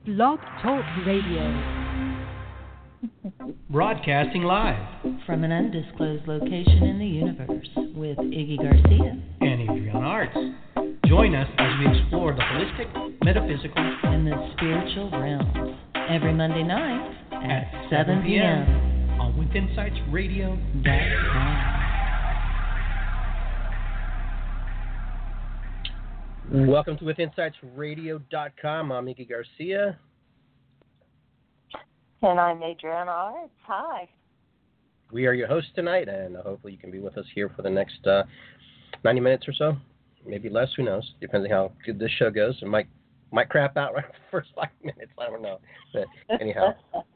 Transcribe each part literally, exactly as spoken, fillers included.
Blog Talk Radio. Broadcasting live from an undisclosed location in the universe with Iggy Garcia and Adriana Arts. Join us as we explore the holistic, metaphysical, and the spiritual realms every Monday night at, at seven p.m. on with insights radio dot com. Welcome to with insights radio dot com. I'm Iggy Garcia. And I'm Adriana Arts. Hi. We are your hosts tonight, and hopefully you can be with us here for the next uh, ninety minutes or so. Maybe less, who knows? Depends on how good this show goes. It might might crap out right the first five minutes. I don't know. But anyhow.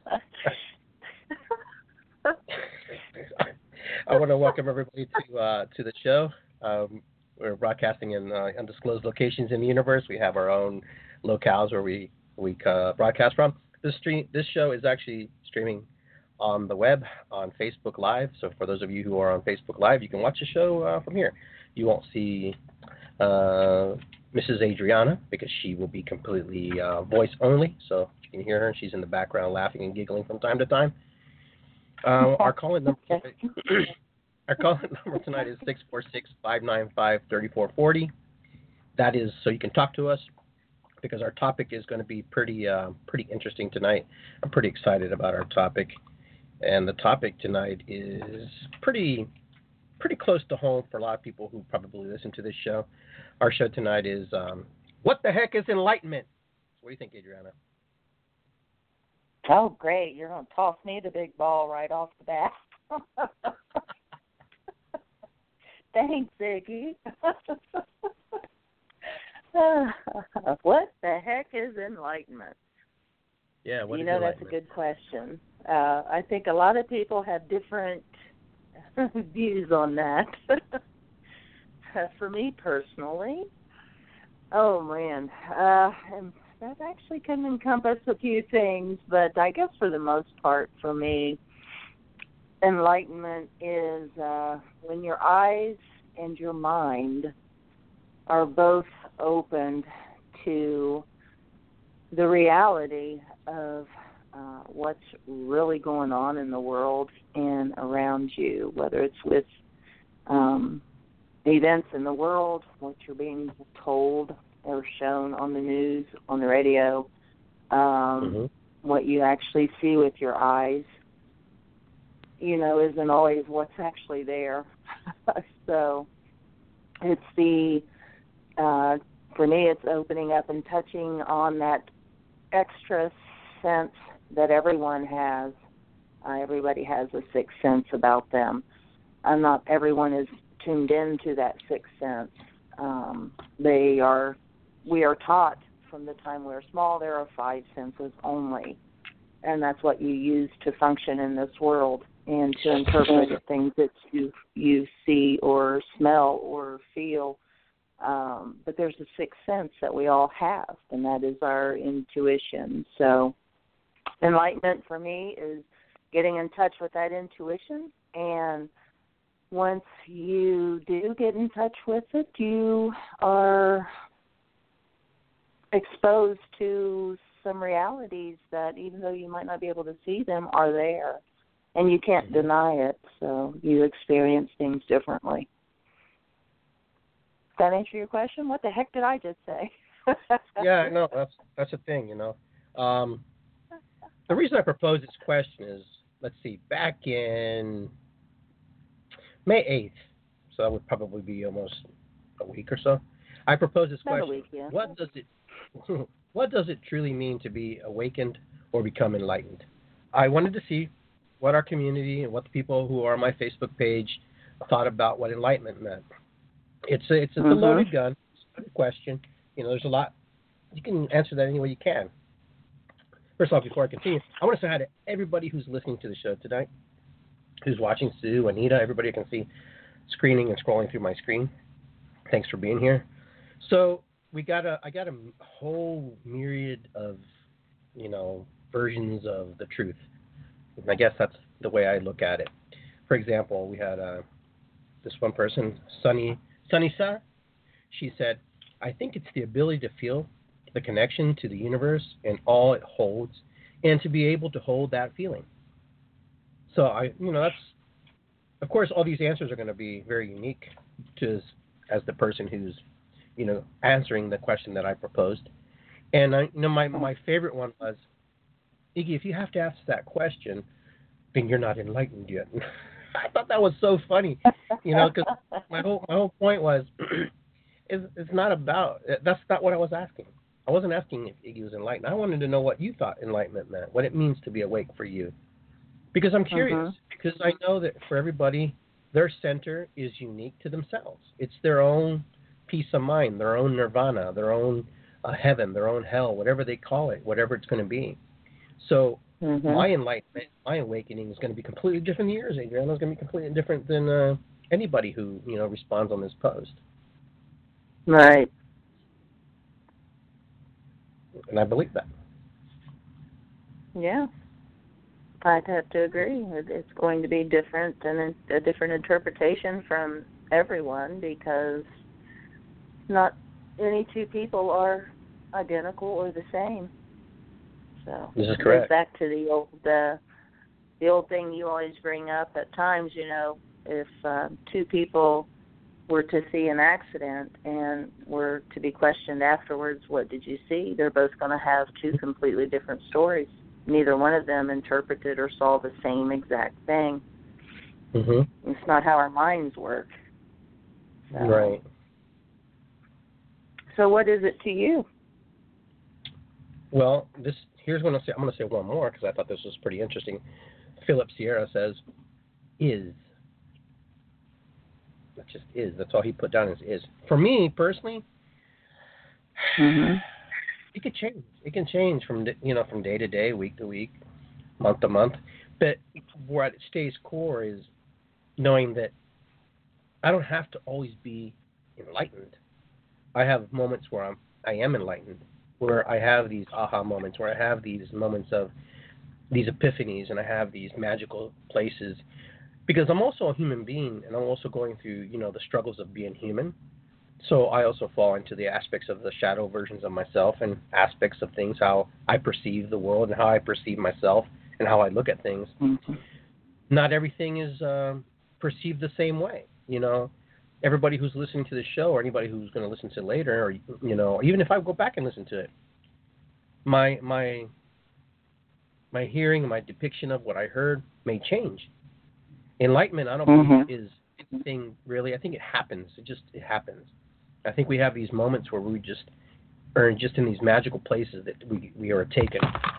I want to welcome everybody to uh, to the show. Um, we're broadcasting in uh, undisclosed locations in the universe. We have our own locales where we, we uh, broadcast from. This stream, this show is actually streaming on the web on Facebook Live. So for those of you who are on Facebook Live, you can watch the show uh, from here. You won't see uh, Missus Adriana because she will be completely uh, voice only. So you can hear her. She's in the background laughing and giggling from time to time. Uh, our call-in number, our call-in number tonight is six four six, five nine five, three four four zero. That is so you can talk to us, because our topic is going to be pretty uh, pretty interesting tonight. I'm pretty excited about our topic. And the topic tonight is pretty pretty close to home for a lot of people who probably listen to this show. Our show tonight is, um, what the heck is enlightenment? What do you think, Adriana? Oh, great. You're going to toss me the big ball right off the bat. Thanks, Iggy. What the heck is enlightenment? Yeah, what you is know, that's a good question. Uh, I think a lot of people have different views on that. For me personally, oh man, uh, and that actually can encompass a few things, but I guess for the most part, for me, enlightenment is uh, when your eyes and your mind are both opened to the reality of uh, what's really going on in the world and around you, whether it's with um, events in the world, what you're being told or shown on the news, on the radio, um, mm-hmm. what you actually see with your eyes, you know, isn't always what's actually there. So it's the, uh, for me, it's opening up and touching on that extra sense that everyone has. Uh, everybody has a sixth sense about them. And not everyone is tuned into that sixth sense. Um, they are, we are taught from the time we're small, there are five senses only. And that's what you use to function in this world and to interpret things that you, you see or smell or feel. Um, but there's a sixth sense that we all have, and that is our intuition. So enlightenment for me is getting in touch with that intuition, and once you do get in touch with it, you are exposed to some realities that, even though you might not be able to see them, are there, and you can't mm-hmm. deny it, so you experience things differently. Does that answer your question? What the heck did I just say? Yeah, no, that's that's the thing, you know. Um, the reason I proposed this question is, let's see, back in May eighth, so that would probably be almost a week or so, I proposed this About question. A week, yeah. What does it what does it truly mean to be awakened or become enlightened? I wanted to see what our community and what the people who are on my Facebook page thought about what enlightenment meant. It's a, it's a mm-hmm. loaded gun. It's a good question. You know, there's a lot. You can answer that any way you can. First off, before I continue, I want to say hi to everybody who's listening to the show tonight, who's watching. Sue, Anita, everybody I can see screening and scrolling through my screen. Thanks for being here. So we got a, I got a whole myriad of, you know, versions of the truth. And I guess that's the way I look at it. For example, we had uh, this one person, Sunny. Sunny Sa, she said, I think it's the ability to feel the connection to the universe and all it holds, and to be able to hold that feeling. So I, you know, that's, of course, all these answers are going to be very unique to as, as the person who's, you know, answering the question that I proposed. And I, you know, my my favorite one was, Iggy, if you have to ask that question, then you're not enlightened yet. I thought that was so funny, you know, because my whole my whole point was, it's, it's not about, that's not what I was asking. I wasn't asking if Iggy was enlightened. I wanted to know what you thought enlightenment meant, what it means to be awake for you. Because I'm curious, Uh-huh. because I know that for everybody, their center is unique to themselves. It's their own peace of mind, their own nirvana, their own uh, heaven, their own hell, whatever they call it, whatever it's going to be. So Uh-huh. my enlightenment, my awakening is going to be completely different than yours, Adriana. It's going to be completely different than uh, anybody who, you know, responds on this post. Right. And I believe that. Yeah. I'd have to agree. It's going to be different and a different interpretation from everyone, because not any two people are identical or the same. So This is it goes correct. back to the old uh, the old thing you always bring up at times. You know, if uh, two people were to see an accident and were to be questioned afterwards, what did you see? They're both going to have two completely different stories. Neither one of them interpreted or saw the same exact thing. Mm-hmm. It's not how our minds work. So, Right. So what is it to you? Well, this here's what I'm going to say. I'm going to say one more because I thought this was pretty interesting. Philip Sierra says, "Is." That just is. That's all he put down is is. For me personally, Mm-hmm. it could change. It can change from you know from day to day, week to week, month to month. But what it stays core is knowing that I don't have to always be enlightened. I have moments where I'm I am enlightened, where I have these aha moments, where I have these moments of these epiphanies, and I have these magical places. Because I'm also a human being, and I'm also going through, you know, the struggles of being human. So I also fall into the aspects of the shadow versions of myself and aspects of things, how I perceive the world and how I perceive myself and how I look at things. Mm-hmm. Not everything is um, perceived the same way. You know, everybody who's listening to the show or anybody who's going to listen to it later, or, you know, even if I go back and listen to it, my my my hearing, my depiction of what I heard may change. Enlightenment, I don't Mm-hmm. believe is anything really. I think it happens. It just it happens. I think we have these moments where we just are just in these magical places that we we are taken.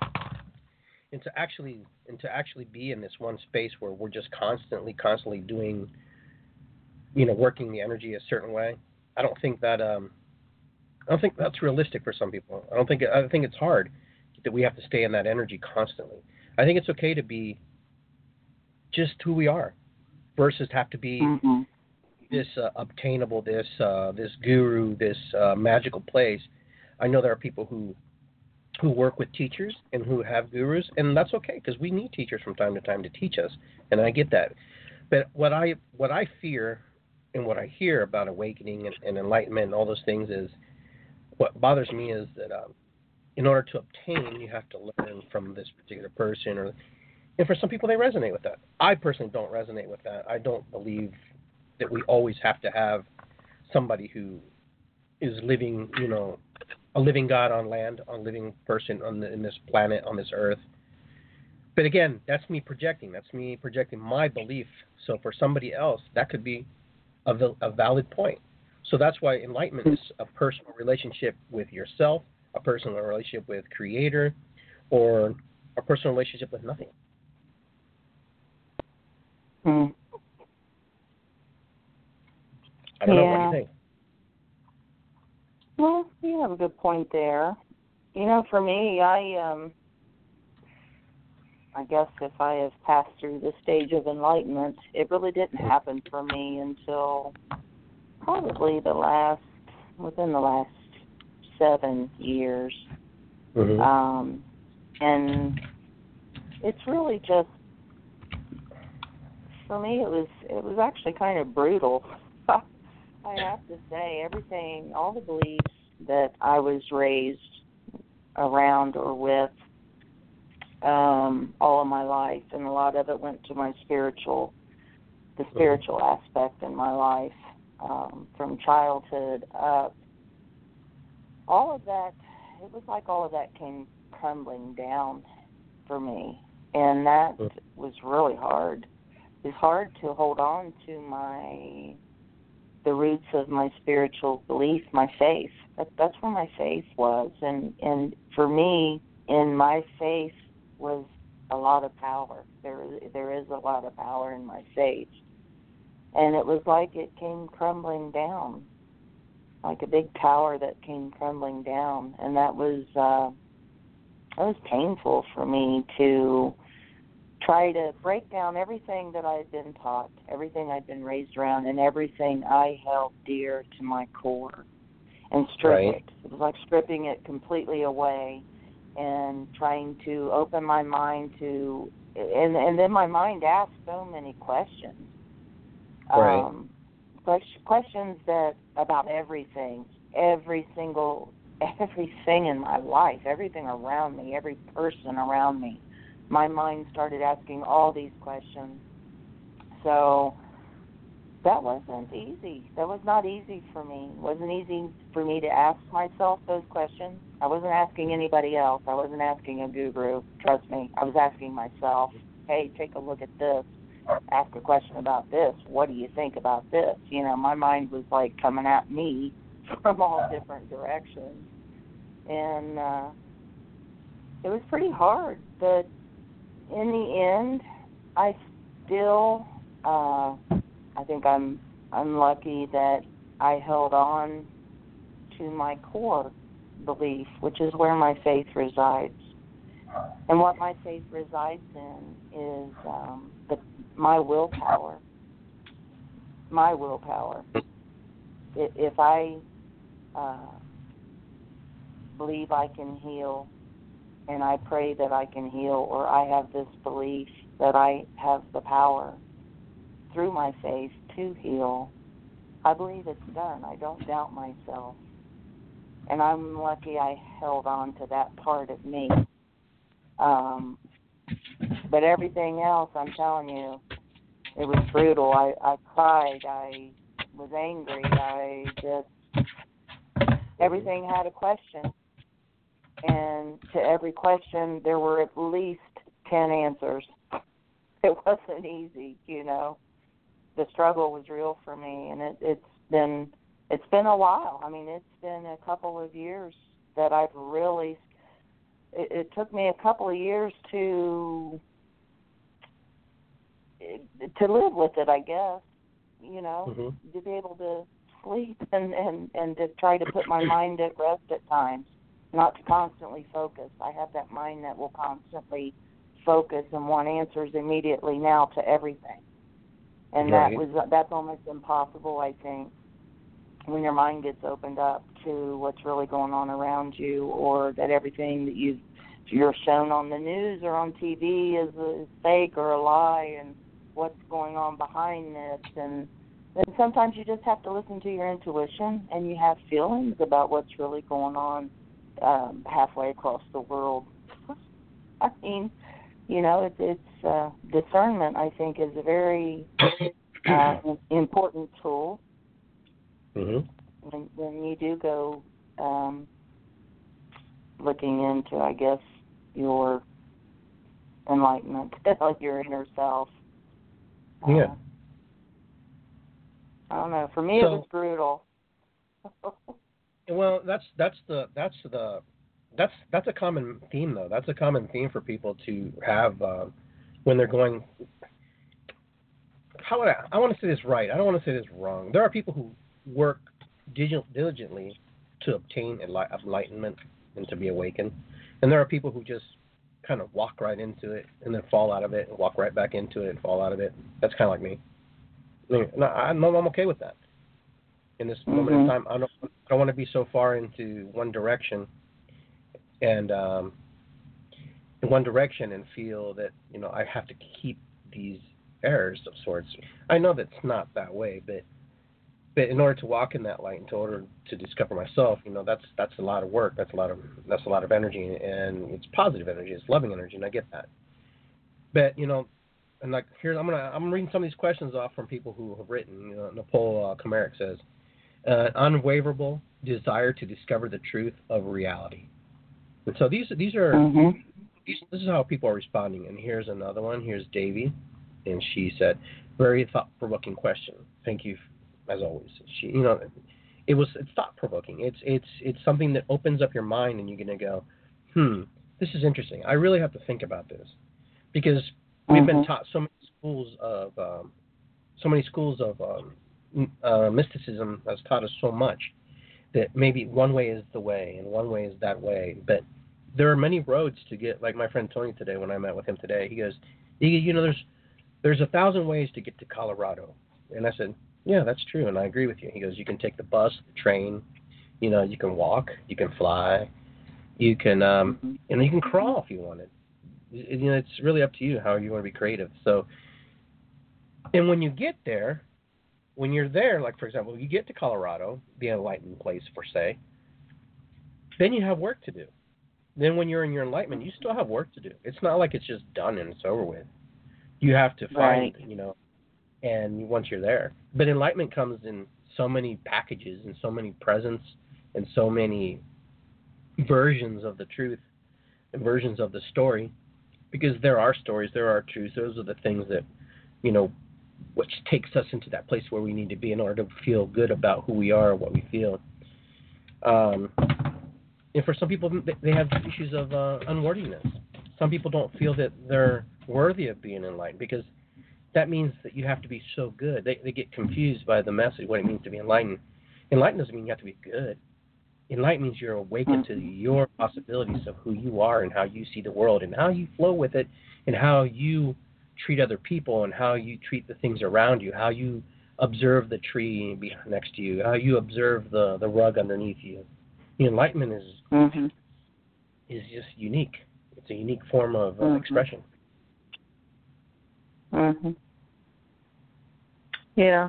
And to actually and to actually be in this one space where we're just constantly, constantly doing, you know, working the energy a certain way. I don't think that um, I don't think that's realistic for some people. I don't think I think it's hard that we have to stay in that energy constantly. I think it's okay to be just who we are, versus have to be Mm-hmm. this uh, obtainable, this uh, this guru, this uh, magical place. I know there are people who who work with teachers and who have gurus, and that's okay because we need teachers from time to time to teach us, and I get that. But what I what I fear and what I hear about awakening and, and enlightenment and all those things is what bothers me is that um, in order to obtain, you have to learn from this particular person, or and for some people they resonate with that. I personally don't resonate with that. I don't believe that we always have to have somebody who is living, you know, a living God on land, a living person on the, in this planet, on this earth. But again, that's me projecting. That's me projecting my belief. So for somebody else, that could be a, a valid point. So that's why enlightenment is a personal relationship with yourself, a personal relationship with Creator, or a personal relationship with nothing. Hmm. I don't know. What do Yeah. you think? Well, you have a good point there. You know, for me, I um, I guess if I have passed through the stage of enlightenment, it really didn't happen for me until probably the last, within the last seven years. Mm-hmm. Um, and it's really just, for me, it was it was actually kind of brutal. I have to say, everything, all the beliefs that I was raised around or with um, all of my life, and a lot of it went to my spiritual, the spiritual aspect in my life, um, from childhood up. All of that, it was like all of that came crumbling down for me, and that was really hard. It was hard to hold on to my, the roots of my spiritual belief, my faith. That, that's where my faith was, and, and for me, in my faith was a lot of power. There, there is a lot of power in my faith, and it was like it came crumbling down, like a big tower that came crumbling down, and that was uh, it was painful for me to try to break down everything that I'd been taught, everything I'd been raised around, and everything I held dear to my core, and strip Right. it. It was like stripping it completely away and trying to open my mind to, and and then my mind asked so many questions. Right. Um, questions that about everything, every single, everything in my life, everything around me, every person around me. My mind started asking all these questions. So that wasn't easy. That was not easy for me. It wasn't easy for me to ask myself those questions. I wasn't asking anybody else. I wasn't asking a guru. Trust me. I was asking myself, hey, take a look at this. Ask a question about this. What do you think about this? You know, my mind was like coming at me from all different directions. And uh, it was pretty hard. But in the end, I still, uh, I think I'm, I'm lucky that I held on to my core belief, which is where my faith resides. And what my faith resides in is um, the, my willpower. My willpower. If I uh, believe I can heal, and I pray that I can heal, or I have this belief that I have the power through my faith to heal, I believe it's done. I don't doubt myself. And I'm lucky I held on to that part of me. Um, but everything else, I'm telling you, it was brutal. I, I cried. I was angry. I just, everything had a question. And to every question, there were at least ten answers. It wasn't easy, you know. The struggle was real for me, and it, it's been it's been a while. I mean, it's been a couple of years that I've really. It, it took me a couple of years to to live with it, I guess. You know, Mm-hmm. to be able to sleep and, and, and to try to put my mind at rest at times. Not to constantly focus. I have that mind that will constantly focus and want answers immediately now to everything. And Right. that was that's almost impossible, I think, when your mind gets opened up to what's really going on around you, or that everything that you you're shown on the news or on T V is, is fake or a lie, and what's going on behind this. And then sometimes you just have to listen to your intuition, and you have feelings about what's really going on um, halfway across the world. I mean, you know, it's, it's uh, discernment, I think, is a very uh, important tool. Mm-hmm. When, when you do go um, looking into, I guess, your enlightenment, your inner self. Uh, Yeah. I don't know. For me, So, it was brutal. Well, that's that's the that's the that's that's a common theme, though. That's a common theme for people to have uh, when they're going. How would I, I want to say this right. I don't want to say this wrong. There are people who work diligently to obtain enlightenment and to be awakened, and there are people who just kind of walk right into it and then fall out of it and walk right back into it and fall out of it. That's kind of like me. I mean, no, I'm, I'm okay with that. In this moment Mm-hmm. in time, I don't, I don't want to be so far into one direction and um, in one direction and feel that, you know, I have to keep these errors of sorts. I know that's not that way, but but in order to walk in that light, in order to discover myself, you know, that's that's a lot of work. That's a lot of that's a lot of energy, and it's positive energy. It's loving energy, and I get that. But you know, and like here, I'm gonna I'm reading some of these questions off from people who have written. You know, Nicole uh, Comeric says, uh, unwaverable desire to discover the truth of reality. And so these these are Mm-hmm. these, this is how people are responding. And here's another one. Here's Davy, and she said, very thought-provoking question. Thank you, as always. She, you know, it was it's thought-provoking. It's it's it's something that opens up your mind, and you're gonna go, hmm, this is interesting. I really have to think about this, because we've Mm-hmm. been taught so many schools of um, so many schools of um, uh, mysticism has taught us so much that maybe one way is the way and one way is that way, but there are many roads to get. Like my friend Tony today, when I met with him today, he goes, you, you know, there's there's a thousand ways to get to Colorado, and I said, yeah, that's true, and I agree with you. He goes, you can take the bus, the train, you know, you can walk, you can fly, you can um, Mm-hmm. you know, you can crawl if you wanted. You know, it's really up to you how you want to be creative. So, and when you get there, when you're there, like for example, you get to Colorado, the enlightened place per se, then you have work to do. Then when you're in your enlightenment, you still have work to do. It's not like it's just done and it's over with. You have to find, Right. you know, and once you're there. But enlightenment comes in so many packages and so many presents and so many versions of the truth and versions of the story, because there are stories, there are truths. Those are the things that, you know, which takes us into that place where we need to be in order to feel good about who we are and what we feel. Um, and for some people, they have issues of uh, unworthiness. Some people don't feel that they're worthy of being enlightened, because that means that you have to be so good. They they get confused by the message, what it means to be enlightened. Enlightened doesn't mean you have to be good. Enlightened means you're awakened to your possibilities of who you are and how you see the world and how you flow with it and how you treat other people and how you treat the things around you, how you observe the tree next to you, how you observe the, the rug underneath you. The enlightenment is Mm-hmm. is just unique. It's a unique form of uh, Mhm. expression. Mm-hmm. Yeah.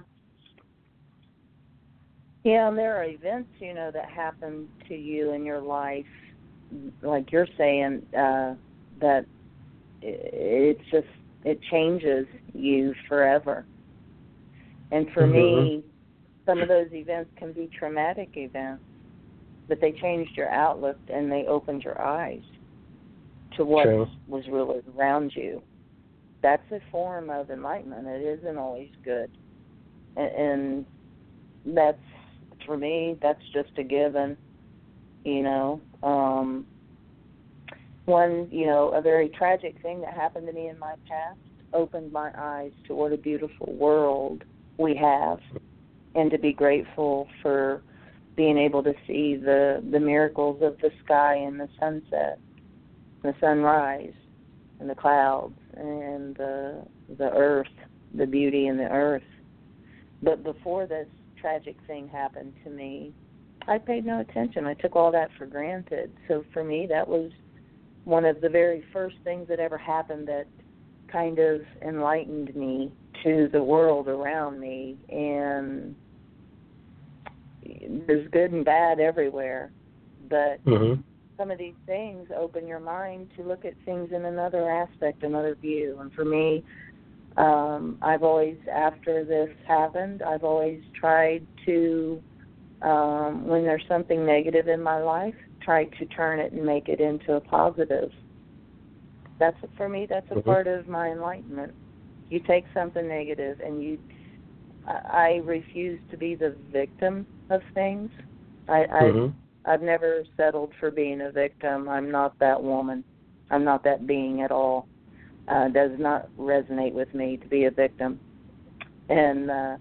Yeah, and there are events, you know, that happen to you in your life, like you're saying, uh, that it's just, it changes you forever. And for Mm-hmm. me, some of those events can be traumatic events, but they changed your outlook and they opened your eyes to what True. was really around you. That's a form of enlightenment. It isn't always good. And, and that's, for me, that's just a given, you know. Um, one, you know, a very tragic thing that happened to me in my past opened my eyes to what a beautiful world we have, and to be grateful for being able to see the, the miracles of the sky and the sunset, the sunrise, and the clouds, and the the earth, the beauty in the earth. But before this tragic thing happened to me, I paid no attention. I took all that for granted. So for me, that was one of the very first things that ever happened that kind of enlightened me to the world around me. And there's good and bad everywhere, but Mm-hmm. some of these things open your mind to look at things in another aspect, another view. And for me, um, I've always, after this happened, I've always tried to, um, when there's something negative in my life, try to turn it and make it into a positive. That's, for me, that's a Mm-hmm. part of my enlightenment. You take something negative and you, I, I refuse to be the victim of things. I, I Mm-hmm. I've never settled for being a victim. I'm not that woman. I'm not that being at all. Uh, does not resonate with me to be a victim. And uh,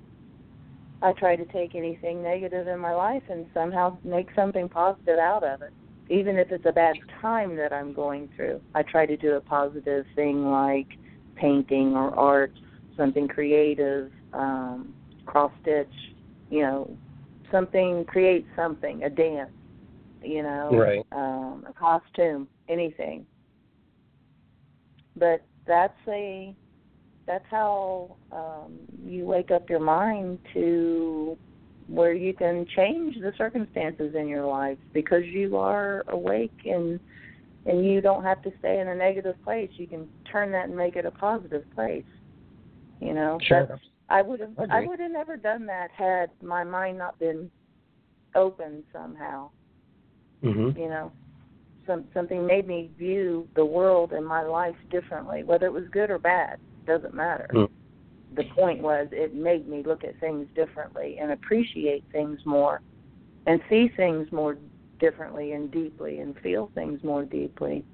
I try to take anything negative in my life and somehow make something positive out of it. Even if it's a bad time that I'm going through, I try to do a positive thing like painting or art, something creative, um, cross-stitch, you know, something, create something, a dance, you know, Right. um, a costume, anything. But that's a that's how um, you wake up your mind to where you can change the circumstances in your life because you are awake and and you don't have to stay in a negative place. You can turn that and make it a positive place. You know, Sure. That's, I would have I I agree. would have never done that had my mind not been open somehow. Mm-hmm. You know, some something made me view the world and my life differently, whether it was good or bad. Doesn't matter. Mm. The point was it made me look at things differently and appreciate things more and see things more differently and deeply and feel things more deeply.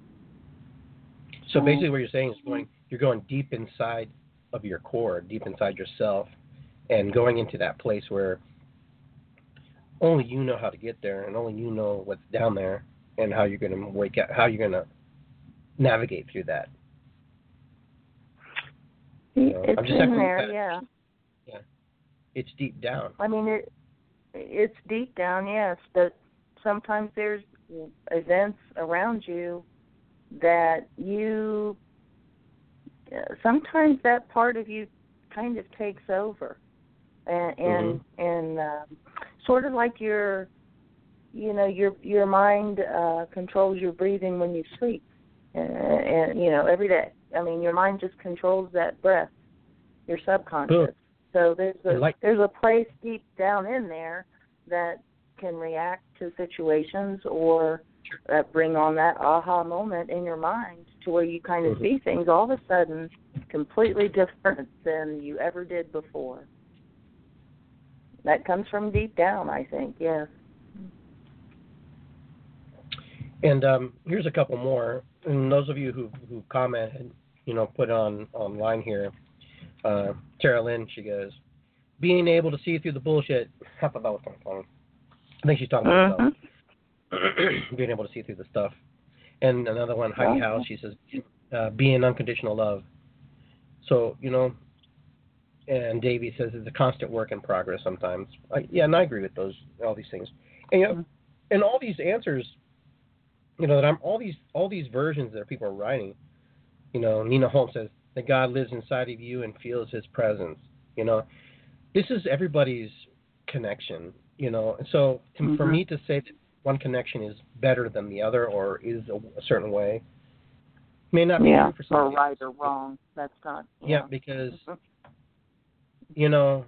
So basically what you're saying is going, you're going deep inside of your core, deep inside yourself, and going into that place where only you know how to get there and only you know what's down there and how you're going to wake up, how you're going to navigate through that. You know, It's I'm just in echoing there, that. yeah. Yeah. It's deep down. I mean, it it's deep down, yes, but sometimes there's events around you that you, sometimes that part of you kind of takes over. And and, Mm-hmm. and uh, sort of like your, you know, your your mind uh, controls your breathing when you sleep, and, and you know every day. I mean, your mind just controls that breath, your subconscious. Boom. So there's a Like- there's a place deep down in there that can react to situations or that bring on that aha moment in your mind to where you kind of Mm-hmm. see things all of a sudden completely different than you ever did before. That comes from deep down, I think, yes. And um, here's a couple more. And those of you who who commented, you know, put on online here, uh, Tara Lynn, she goes, being able to see through the bullshit. I thought that was kind of funny. I think she's talking about herself. Being able to see through the stuff. And another one, Heidi House, she says, uh, being unconditional love. So, you know, and Davey says it's a constant work in progress sometimes. I, yeah, and I agree with those, all these things. And, you know, and all these answers, you know, that I'm all these all these versions that people are writing. You know, Nina Holmes says that God lives inside of you and feels His presence. You know, this is everybody's connection. You know, and so to, mm-hmm. for me to say that one connection is better than the other or is a, a certain way may not be yeah, true for somebody or right else. or wrong. That's not. Yeah, yeah because you know.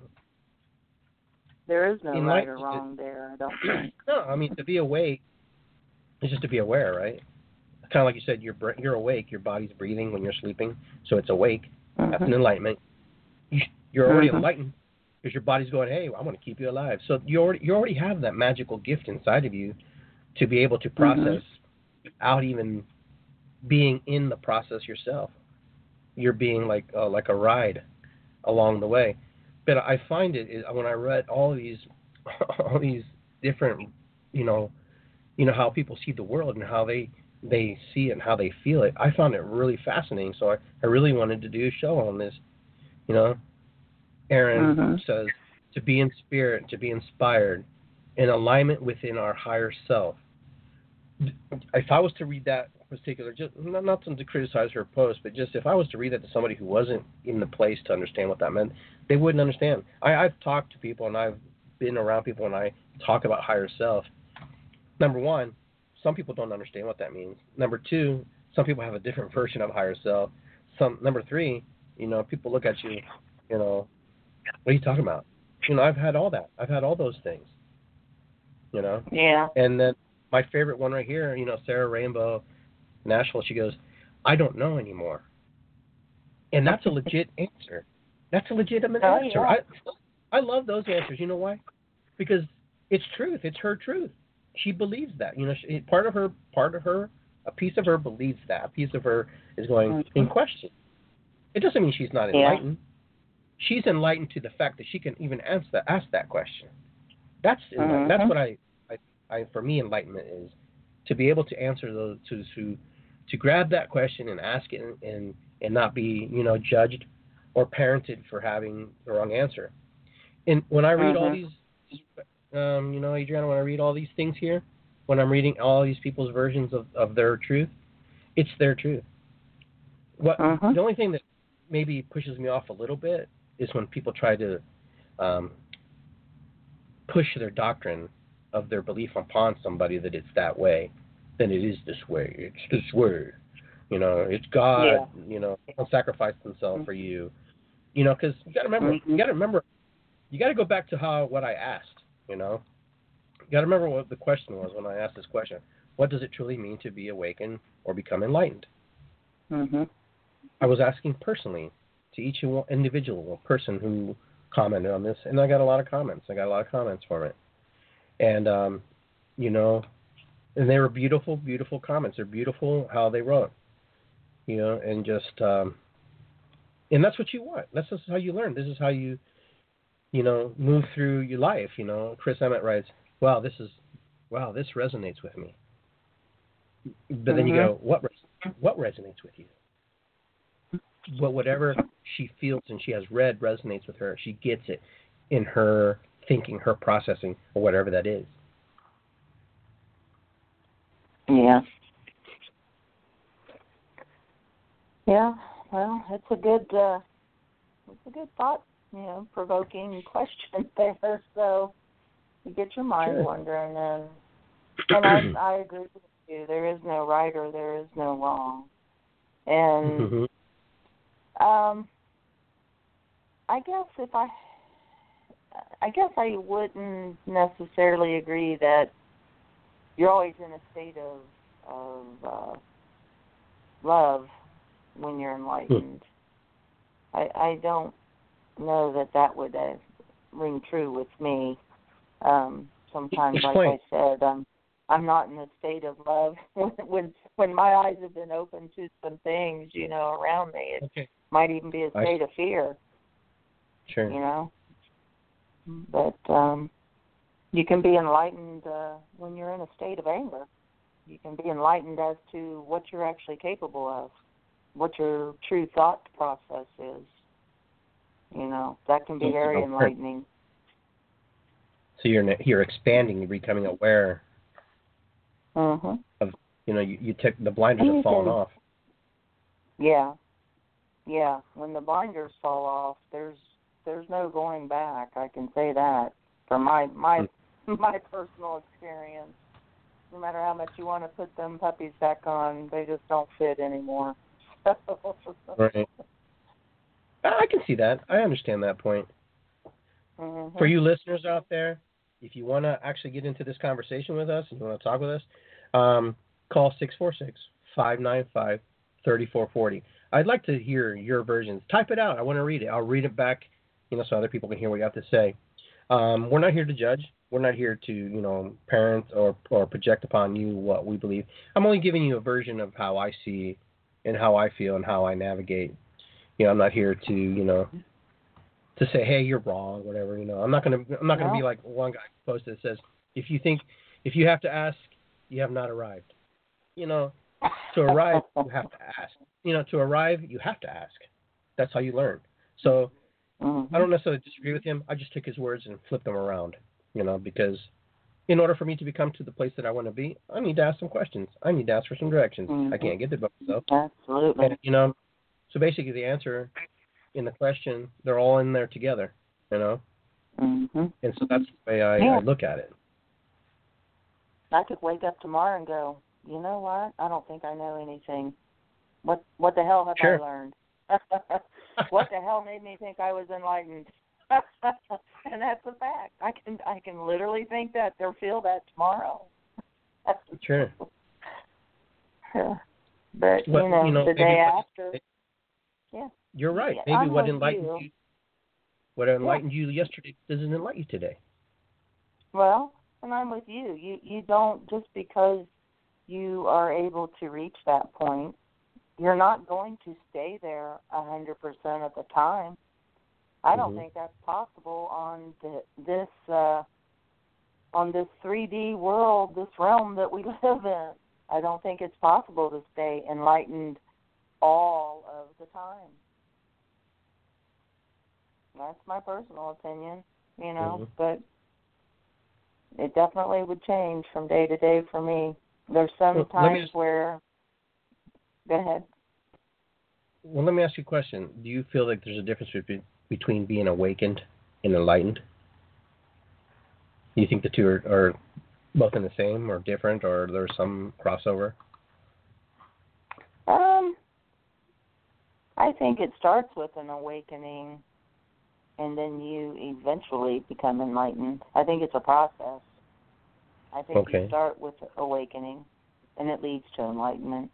There is no in right life, or wrong there, I don't think. No, I mean, to be awake is just to be aware, right? Kind of like you said, you're you're awake, your body's breathing when you're sleeping, so it's awake. Mm-hmm. That's an enlightenment. You, you're already mm-hmm. enlightened because your body's going, hey, I want to keep you alive. So you already you already have that magical gift inside of you to be able to process mm-hmm. without even being in the process yourself. You're being like uh, like a ride along the way. But I find it is, when I read all these all these different, you know, you know how people see the world and how they they see it and how they feel it. I found it really fascinating. So I, I really wanted to do a show on this. You know, Aaron mm-hmm. says to be in spirit, to be inspired, in alignment within our higher self. If I was to read that particular, just not, not to criticize her post, but just if I was to read that to somebody who wasn't in the place to understand what that meant, they wouldn't understand. I, I've talked to people and I've been around people and I talk about higher self. Number one, some people don't understand what that means. Number two, some people have a different version of higher self. Some number three, you know, people look at you, you know, what are you talking about? You know, I've had all that. I've had all those things. You know? Yeah. And then my favorite one right here, you know, Sarah Rainbow, Nashville, she goes, I don't know anymore. And that's a legit answer. That's a legitimate oh, answer. Yeah. I I love those answers. You know why? Because it's truth. It's her truth. She believes that. You know, she, part of her, part of her, a piece of her believes that. A piece of her is going mm-hmm. in question. It doesn't mean she's not enlightened. Yeah. She's enlightened to the fact that she can even answer that, ask that question. That's mm-hmm. that's what I, I, I, for me, enlightenment is to be able to answer those, to to to grab that question and ask it and, and and not be, you know, judged or parented for having the wrong answer. And when I read mm-hmm. all these. Um, you know, Adriana, when I read all these things here, when I'm reading all these people's versions of, of their truth, it's their truth. What uh-huh. the only thing that maybe pushes me off a little bit is when people try to um, push their doctrine of their belief upon somebody that it's that way, then it is this way. It's this way. You know, it's God. Yeah. You know, he'll sacrifice himself Mm-hmm. for you. You know, because you got to remember, Mm-hmm. you got to remember, you got to go back to how what I asked. You know, you got to remember what the question was when I asked this question. What does it truly mean to be awakened or become enlightened? Mm-hmm. I was asking personally to each individual person who commented on this, and I got a lot of comments. I got a lot of comments from it, and um, you know, and they were beautiful, beautiful comments. They're beautiful how they wrote, you know, and just, um, and that's what you want. That's just how you learn. This is how you, you know, move through your life. You know, Chris Emmett writes, "Wow, this is, wow, this resonates with me." But then you go, what res- what resonates with you? Well, whatever she feels and she has read resonates with her. She gets it in her thinking, her processing, or whatever that is. Yeah. Yeah. Well, it's a good, uh, it's a good thought, you know, provoking question there. So you get your mind Sure. wondering, and and I, I agree with you. There is no right or there is no wrong, and Mm-hmm. um, I guess if I, I guess I wouldn't necessarily agree that you're always in a state of of uh, love when you're enlightened. Hmm. I I don't know that that would uh, ring true with me. Um, sometimes, Explain. like I said, I'm I'm not in a state of love when when my eyes have been open to some things, you know, around me. It Okay. might even be a state I, of fear. Sure. You know, but um, you can be enlightened uh, when you're in a state of anger. You can be enlightened as to what you're actually capable of, what your true thought process is. You know, that can be So, very okay. enlightening. So you're you're expanding, you're becoming aware Mm-hmm. of, you know, you, you took the blinders have fallen off. Yeah, yeah. When the blinders fall off, there's there's no going back. I can say that from my my mm. my personal experience. No matter how much you want to put them puppies back on, they just don't fit anymore. Right. I can see that. I understand that point. Mm-hmm. For you listeners out there, if you want to actually get into this conversation with us and you want to talk with us, um, call six four six, five nine five, three four four zero. I'd like to hear your versions. Type it out. I want to read it. I'll read it back, you know, so other people can hear what you have to say. Um, we're not here to judge. We're not here to, you know, parent or or project upon you what we believe. I'm only giving you a version of how I see and how I feel and how I navigate. You know, I'm not here to, you know, to say, hey, you're wrong, whatever. You know, I'm not gonna I'm not gonna No. be like one guy posted that says, if you think if you have to ask, you have not arrived. You know, to arrive you have to ask. You know, to arrive you have to ask. That's how you learn. So Mm-hmm. I don't necessarily disagree with him. I just took his words and flipped them around. You know, because in order for me to become to the place that I want to be, I need to ask some questions. I need to ask for some directions. Mm-hmm. I can't get there by myself. Absolutely. And, you know, so basically the answer in the question, they're all in there together, you know? Mm-hmm. And so that's the way I, Yeah. I look at it. I could wake up tomorrow and go, you know what? I don't think I know anything. What what the hell have Sure. I learned? What the hell made me think I was enlightened? And that's a fact. I can I can literally think that or feel that tomorrow. Sure. But What, you know, you know, the maybe day what- after, yeah. You're right. Yeah, Maybe I'm what with enlightened you. you, what enlightened you yesterday doesn't enlighten you today. Well, and I'm with you. You you don't, just because you are able to reach that point, you're not going to stay there a hundred percent of the time. I don't Mhm. think that's possible on the, this uh, on this three D world, this realm that we live in. I don't think it's possible to stay enlightened all of the time. That's my personal opinion, you know, Mhm. but it definitely would change from day to day for me. There's some Well, let me times just- where, go ahead. well, let me ask you a question. Do you feel like there's a difference between between being awakened and enlightened? Do you think the two are, are both in the same or different, or there's some crossover? Um, I think it starts with an awakening, and then you eventually become enlightened. I think it's a process. I think Okay. you start with awakening, and it leads to enlightenment.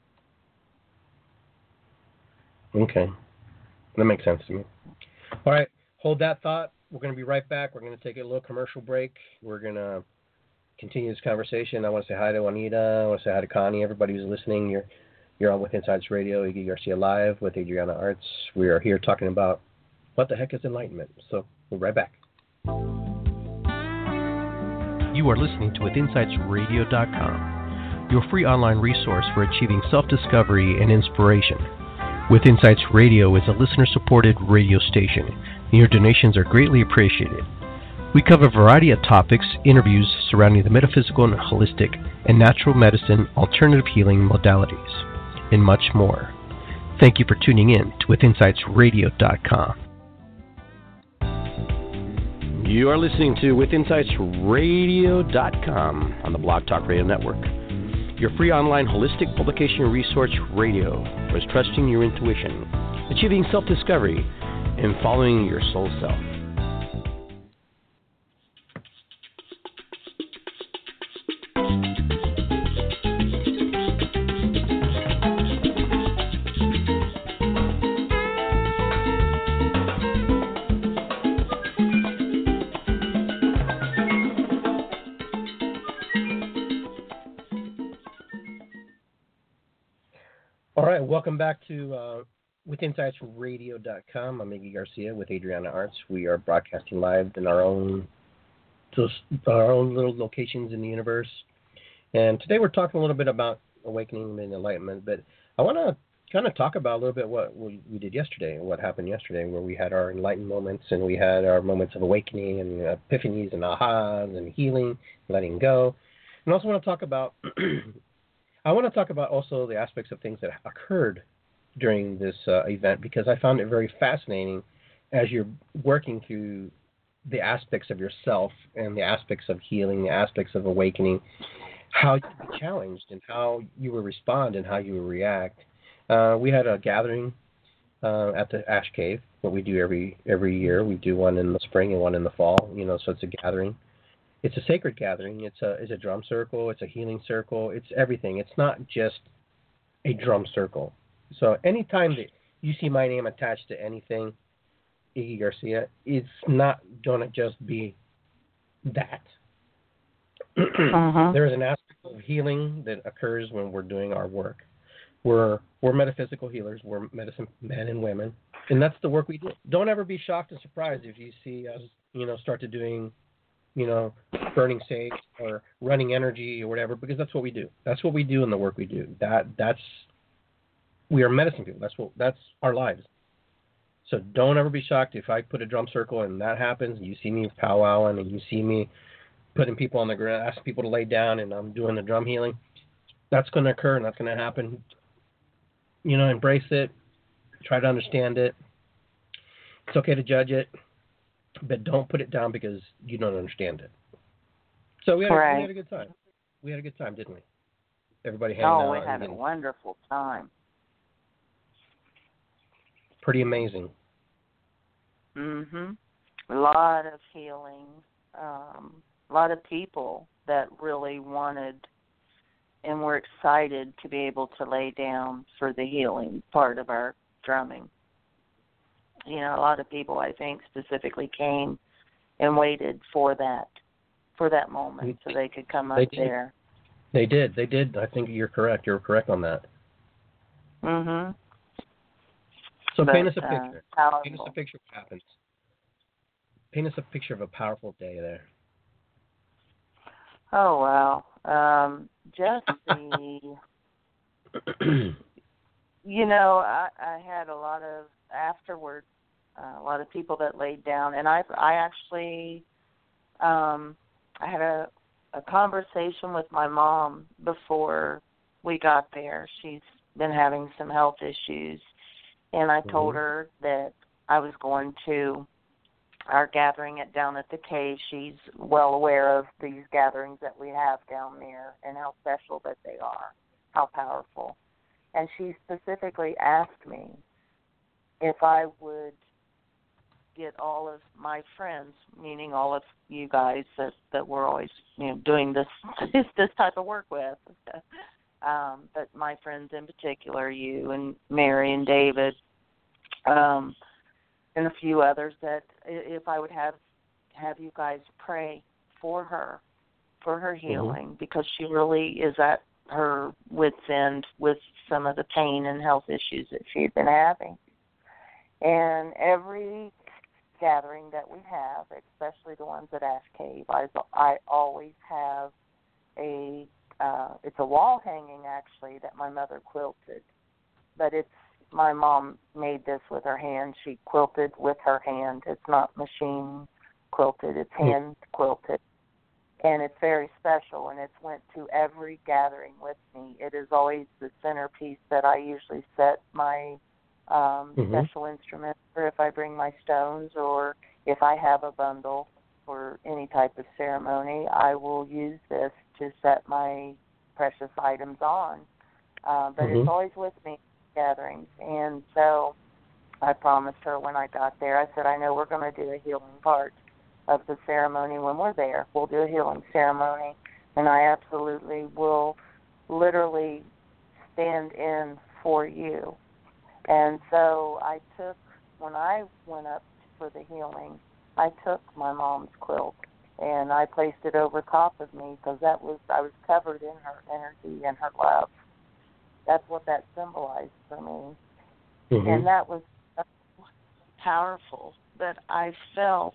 Okay. That makes sense to me. All right. Hold that thought. We're going to be right back. We're going to take a little commercial break. We're going to continue this conversation. I want to say hi to Juanita. I want to say hi to Connie. Everybody who's listening, you're you're on With Insights Radio, Iggy Garcia Live with Adriana Arts. We are here talking about what the heck is enlightenment. So we'll be right back. You are listening to with insights radio dot com, your free online resource for achieving self-discovery and inspiration. With Insights Radio is a listener-supported radio station, and your donations are greatly appreciated. We cover a variety of topics, interviews surrounding the metaphysical and holistic and natural medicine, alternative healing modalities, and much more. Thank you for tuning in to with insights radio dot com. You are listening to with insights radio dot com on the Blog Talk Radio Network, your free online holistic publication resource radio for trusting your intuition, achieving self-discovery, and following your soul self. All right, welcome back to uh, with insights radio dot com. I'm Iggy Garcia with Adriana Arts. We are broadcasting live in our own just our own little locations in the universe. And today we're talking a little bit about awakening and enlightenment, but I want to kind of talk about a little bit what we, we did yesterday and what happened yesterday, where we had our enlightened moments and we had our moments of awakening and epiphanies and ahas and healing, letting go. And I also want to talk about I want to talk about also the aspects of things that occurred during this uh, event, because I found it very fascinating as you're working through the aspects of yourself and the aspects of healing, the aspects of awakening, how you can be challenged and how you will respond and how you will react. Uh, we had a gathering uh, at the Ash Cave, what we do every every year. We do one in the spring and one in the fall, you know, so it's a gathering. It's a sacred gathering. It's a it's a drum circle. It's a healing circle. It's everything. It's not just a drum circle. So anytime that you see my name attached to anything, Iggy Garcia, it's not going to just be that. Uh-huh. There is an aspect of healing that occurs when we're doing our work. We're we're metaphysical healers. We're medicine men and women, and that's the work we do. Don't ever be shocked and surprised if you see us, you know, start to doing, you know, burning sage or running energy or whatever, because that's what we do. That's what we do in the work we do. That that's we are medicine people. That's what that's our lives. So don't ever be shocked if I put a drum circle and that happens. You see me powwowing and you see me putting people on the ground, asking people to lay down, and I'm doing the drum healing. That's going to occur and that's going to happen. You know, embrace it. Try to understand it. It's okay to judge it, but don't put it down because you don't understand it. So we had, right. a, we had a good time. We had a good time, didn't we? Everybody hanging Oh, out. we had a and wonderful time. pretty amazing. Mhm. A lot of healing. Um, a lot of people that really wanted and were excited to be able to lay down for the healing part of our drumming. You know, a lot of people, I think, specifically came and waited for that, for that moment, so they could come up They did. there. They did. They did. I think you're correct. You're correct on that. Mhm. So But, paint us a uh, picture. powerful. Paint us a picture of what happens. Paint us a picture of a powerful day there. Oh, wow. Um, just the, you know, I, I had a lot of, afterward, uh, a lot of people that laid down. And I, I actually, um, I had a, a conversation with my mom before we got there. She's been having some health issues. and I Mm-hmm. told her that I was going to our gathering at down at the cave. She's well aware of these gatherings that we have down there and how special that they are, how powerful. And she specifically asked me if I would get all of my friends, meaning all of you guys that, that we're always, you know, doing this this type of work with, um, but my friends in particular, you and Mary and David, um, and a few others, that if I would have have you guys pray for her, for her healing, mm-hmm. because she really is at her wit's end with some of the pain and health issues that she'd been having. And every gathering that we have, especially the ones at Ash Cave, I, I always have a, uh, it's a wall hanging actually that my mother quilted, but it's, my mom made this with her hand. She quilted with her hand. It's not machine quilted, it's hand quilted. And it's very special, and it's went to every gathering with me. It is always the centerpiece that I usually set my um, mm-hmm. special instruments, or if I bring my stones, or if I have a bundle for any type of ceremony, I will use this to set my precious items on. Uh, but mm-hmm. it's always with me at gatherings. And so I promised her when I got there, I said, I know we're going to do a healing part of the ceremony when we're there. We'll do a healing ceremony, and I absolutely will literally stand in for you. And so I took, when I went up for the healing, I took my mom's quilt and I placed it over top of me because that was, I was covered in her energy and her love. That's what that symbolized for me. Mm-hmm. And that was powerful, but I felt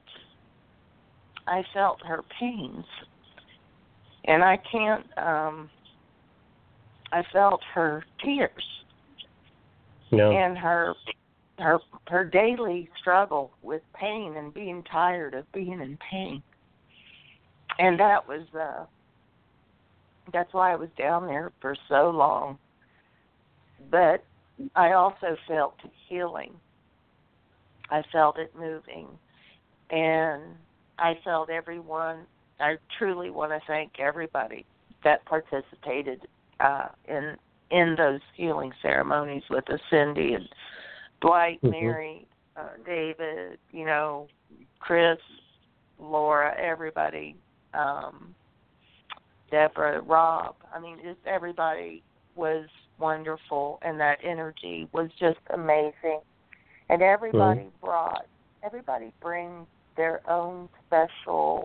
I felt her pains, and I can't, um, I felt her tears, no. and her, her, her daily struggle with pain and being tired of being in pain. And that was, uh, that's why I was down there for so long. But I also felt healing. I felt it moving, and I felt everyone, I truly want to thank everybody that participated uh, in in those healing ceremonies with us, Cindy and Dwight, mm-hmm. Mary, uh, David, you know, Chris, Laura, everybody, um, Deborah, Rob. I mean, just everybody was wonderful, and that energy was just amazing. And everybody mm-hmm. brought, everybody brings their own special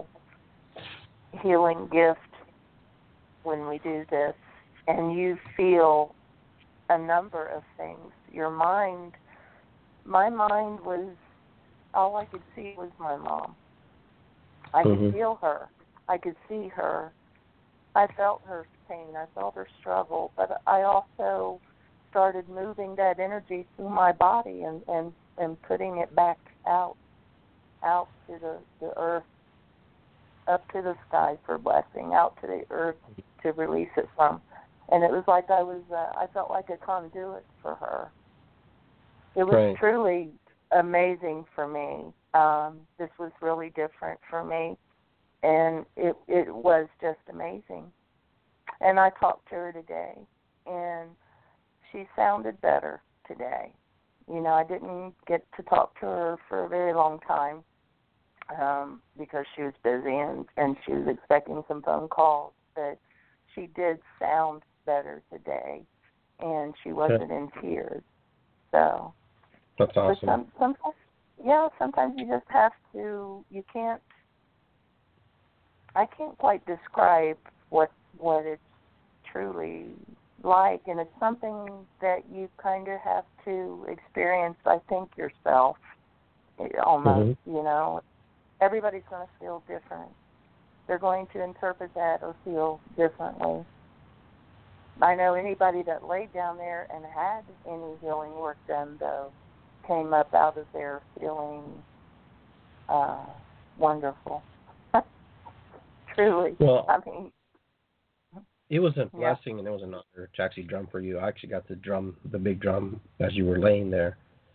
healing gift when we do this, and you feel a number of things. Your mind, my mind was, all I could see was my mom. I mm-hmm. could feel her. I could see her. I felt her pain. I felt her struggle, but I also started moving that energy through my body and, and, and putting it back out. out to the, the earth, up to the sky for blessing, out to the earth to release it from. And it was like I was, uh, I felt like a conduit for her. It was right. truly amazing for me. Um, this was really different for me, and it it was just amazing. And I talked to her today, and she sounded better today. You know, I didn't get to talk to her for a very long time um, because she was busy and, and she was expecting some phone calls. But she did sound better today, and she wasn't okay. in tears. So that's awesome. Some, sometimes, yeah, sometimes you just have to. You can't. I can't quite describe what what it's truly like, and it's something that you kind of have to experience, I think, yourself, almost, mm-hmm. you know. Everybody's going to feel different. They're going to interpret that or feel differently. I know anybody that laid down there and had any healing work done, though, came up out of there feeling uh, wonderful. Truly. Well, I mean, it was a blessing, yeah. and it was an honor to actually drum for you. I actually got to drum the big drum as you were laying there.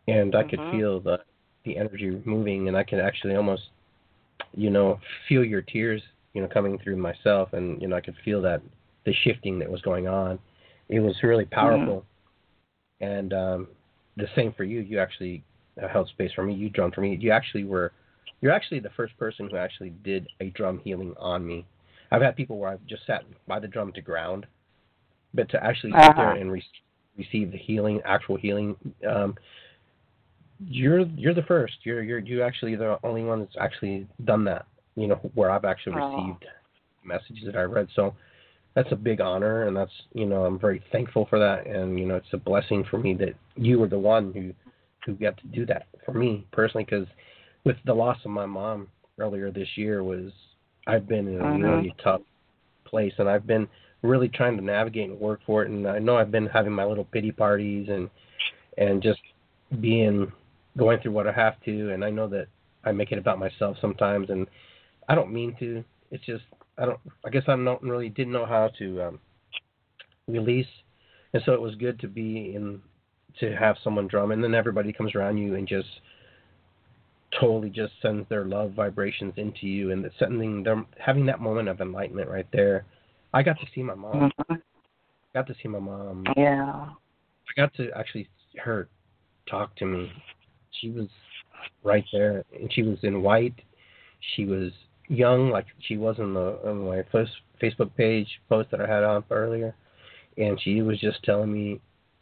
and I Mhm. could feel the the energy moving, and I could actually almost, you know, feel your tears, you know, coming through myself, and you know, I could feel that the shifting that was going on. It was really powerful, mm-hmm. and um, the same for you. You actually held space for me. You drummed for me. You actually were, you're actually the first person who actually did a drum healing on me. I've had people where I've just sat by the drum to ground, but to actually uh-huh. sit there and re- receive the healing, actual healing. Um, You're you're the first. You're you're you actually the only one that's actually done that. You know, where I've actually received oh. messages that I've read. So that's a big honor, and that's, you know, I'm very thankful for that. And you know, it's a blessing for me that you were the one who who got to do that for me personally. Because with the loss of my mom earlier this year, was I've been in a uh-huh. really tough place, and I've been really trying to navigate and work for it. And I know I've been having my little pity parties and and just being going through what I have to, and I know that I make it about myself sometimes, and I don't mean to. It's just I don't. I guess I don't really didn't know how to um, release, and so it was good to be in to have someone drum, and then everybody comes around you and just totally just sends their love vibrations into you, and it's sending them having that moment of enlightenment right there. I got to see my mom. Mm-hmm. I got to see my mom. Yeah. I got to actually her talk to me. She was right there, and she was in white. She was young, like she was on the on my first Facebook page post that I had up earlier, and she was just telling me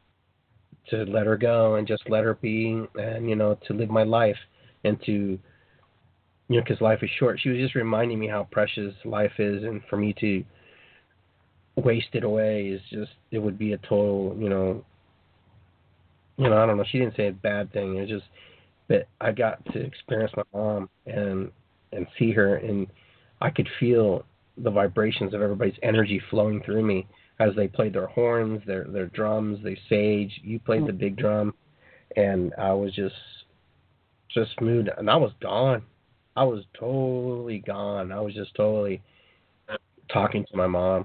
to let her go and just let her be, and you know, to live my life, and to, you know, because life is short. She was just reminding me how precious life is, and for me to waste it away is just, it would be a total, you know, you know, I don't know. She didn't say a bad thing. It was just that I got to experience my mom and and see her, and I could feel the vibrations of everybody's energy flowing through me as they played their horns, their their drums, they sage. You played the big drum, and I was just just moved, and I was gone. I was totally gone. I was just totally talking to my mom,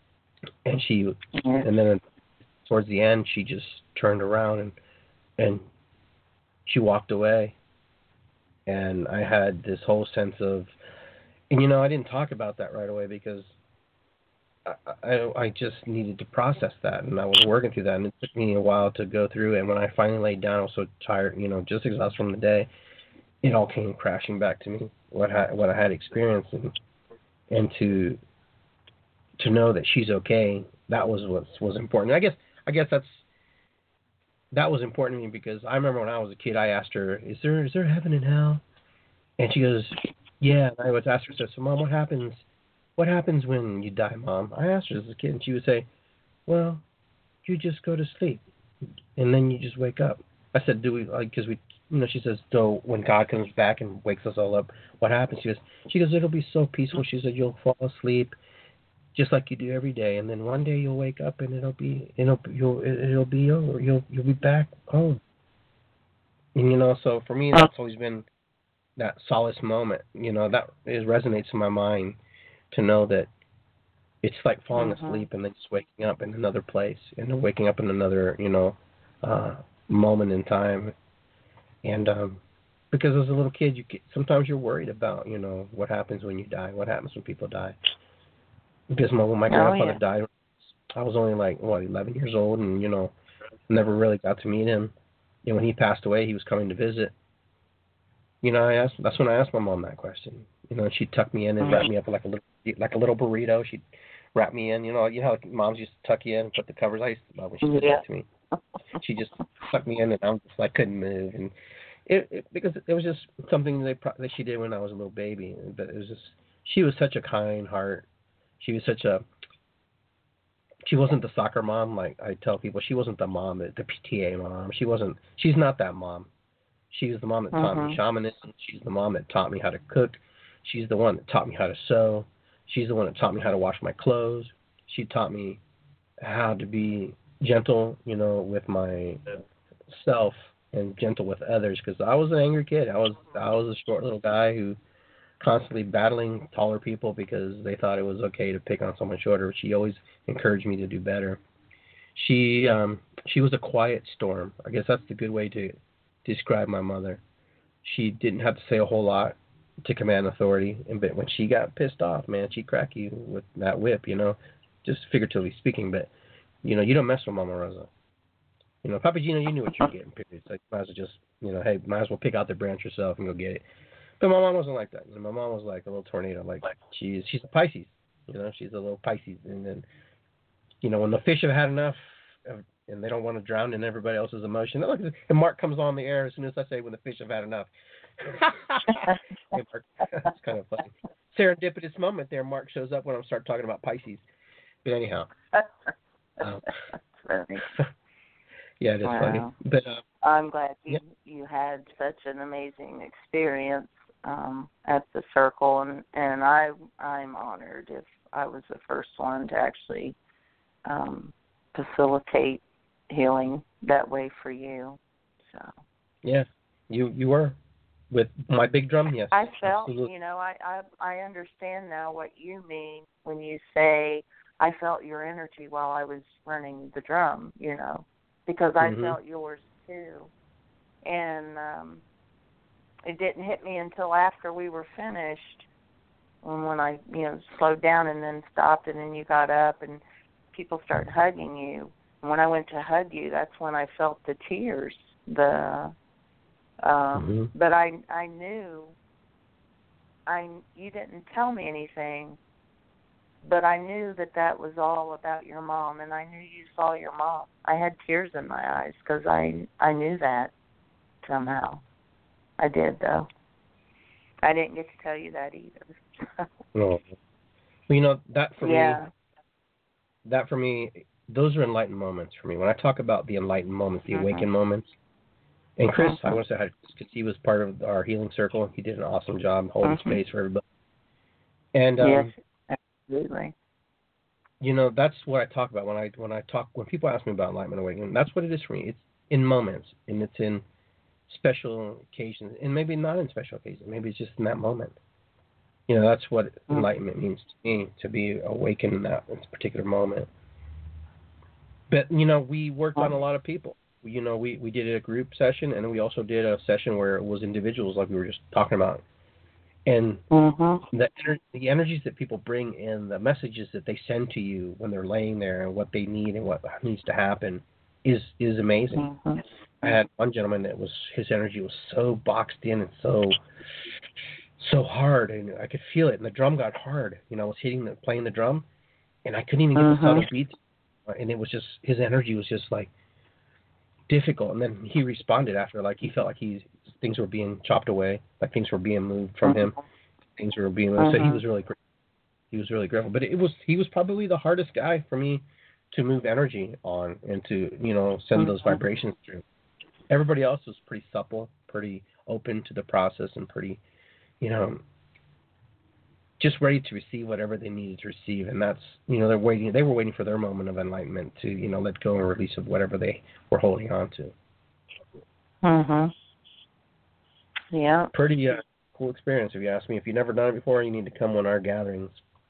and she, and then towards the end, she just turned around and and she walked away, and I had this whole sense of, and you know, I didn't talk about that right away because I, I I just needed to process that, and I was working through that, and it took me a while to go through it. And when I finally laid down, I was so tired, you know, just exhausted from the day. It all came crashing back to me, what I, what I had experienced, and and to to know that she's okay. That was what was important. I guess I guess that's that was important to me because I remember when I was a kid, I asked her, "Is there is there heaven and hell?" And she goes, "Yeah." And I would ask her, "So, Mom, what happens? What happens when you die, Mom?" I asked her as a kid, and she would say, "Well, you just go to sleep, and then you just wake up." I said, "Do we like because we?" You know, she says, so when God comes back and wakes us all up, what happens? She goes, she goes, it'll be so peaceful. She said, you'll fall asleep just like you do every day, and then one day you'll wake up and it'll be, it'll, you'll, it'll be over. You'll, you'll be back home. And you know, so for me, that's always been that solace moment. You know, that is resonates in my mind to know that it's like falling uh-huh. asleep and then just waking up in another place, and then waking up in another, you know, uh, moment in time. And um, because as a little kid, you get, sometimes you're worried about, you know, what happens when you die, what happens when people die. Because my, when my grandfather oh, yeah. died, I was only like, what, eleven years old, and, you know, never really got to meet him. And when he passed away, he was coming to visit. You know, I asked, that's when I asked my mom that question. You know, she'd tuck me in and wrap me up like a little, like a little burrito. She'd wrap me in. You know, you know how moms used to tuck you in and put the covers. I used to love when she did yeah. that to me. She just tucked me in, and I was just, I couldn't move, and it, it because it was just something they that she did when I was a little baby. But it was just, she was such a kind heart. She was such a, she wasn't the soccer mom like I tell people. She wasn't the mom, the P T A mom. She wasn't. She's not that mom. She was the mom that taught uh-huh. me shamanism. She's the mom that taught me how to cook. She's the one that taught me how to sew. She's the one that taught me how to wash my clothes. She taught me how to be gentle, you know, with myself and gentle with others, because I was an angry kid. I was I was a short little guy who constantly battling taller people because they thought it was okay to pick on someone shorter. She always encouraged me to do better. She um she was a quiet storm. I guess that's the good way to describe my mother. She didn't have to say a whole lot to command authority, and but when she got pissed off, man, she'd crack you with that whip, you know, just figuratively speaking. But you know, you don't mess with Mama Rosa. You know, Papa Gino, you knew what you were getting. Period. It's like, might as well just, you know, hey, might as well pick out the branch yourself and go get it. But my mom wasn't like that. You know, my mom was like a little tornado. Like she's she's a Pisces. You know, she's a little Pisces. And then, you know, when the fish have had enough, and they don't want to drown in everybody else's emotion. And Mark comes on the air as soon as I say when the fish have had enough. Hey, Mark, that's kind of funny. Serendipitous moment there. Mark shows up when I start talking about Pisces. But anyhow. Um, funny. Yeah, it is wow. funny. But uh, I'm glad you, yeah. you had such an amazing experience um, at the circle, and, and I, I'm honored if I was the first one to actually um, facilitate healing that way for you. So yeah, you you were with my big drum. Yes, I felt. absolutely. You know, I, I I understand now what you mean when you say I felt your energy while I was running the drum. You know, because I mm-hmm. felt yours too, and um, it didn't hit me until after we were finished, when when I you know slowed down and then stopped, and then you got up and people started hugging you. And when I went to hug you, that's when I felt the tears. The um, mm-hmm. but I I knew I you didn't tell me anything, but I knew that that was all about your mom, and I knew you saw your mom. I had tears in my eyes because I I knew that somehow. I did though. I didn't get to tell you that either. No, well, you know that for yeah. me. That for me, those are enlightened moments for me. When I talk about the enlightened moments, the mm-hmm. awakened moments, and Chris, mm-hmm. I want to say hi to Chris because he was part of our healing circle. He did an awesome job holding mm-hmm. space for everybody. And um, yes, absolutely. You know, that's what I talk about when I when I talk when people ask me about enlightenment awakening. That's what it is for me. It's in moments, and it's in special occasions, and maybe not in special occasions. Maybe it's just in that moment. You know, that's what mm-hmm. enlightenment means to me, to be awakened in that particular moment. But, you know, we worked on a lot of people. You know, we, we did a group session, and we also did a session where it was individuals, like we were just talking about. And mm-hmm. the, ener- the energies that people bring in, the messages that they send to you when they're laying there and what they need and what needs to happen is, is amazing. Mm-hmm. I had one gentleman that was, his energy was so boxed in and so... so hard, and I could feel it, and the drum got hard. You know, I was hitting the, playing the drum, and I couldn't even get uh-huh. the subtle beats, and it was just, his energy was just, like, difficult, and then he responded after, like, he felt like he, things were being chopped away, like things were being moved from uh-huh. him, things were being moved, uh-huh. so he was really, he was really grateful, but it was, he was probably the hardest guy for me to move energy on, and to, you know, send uh-huh. those vibrations through. Everybody else was pretty supple, pretty open to the process, and pretty, you know, just ready to receive whatever they needed to receive. And that's, you know, they're waiting, they were waiting for their moment of enlightenment to, you know, let go and release of whatever they were holding on to. Mm-hmm. Yeah. Pretty uh, cool experience, if you ask me. If you've never done it before, you need to come on our gatherings.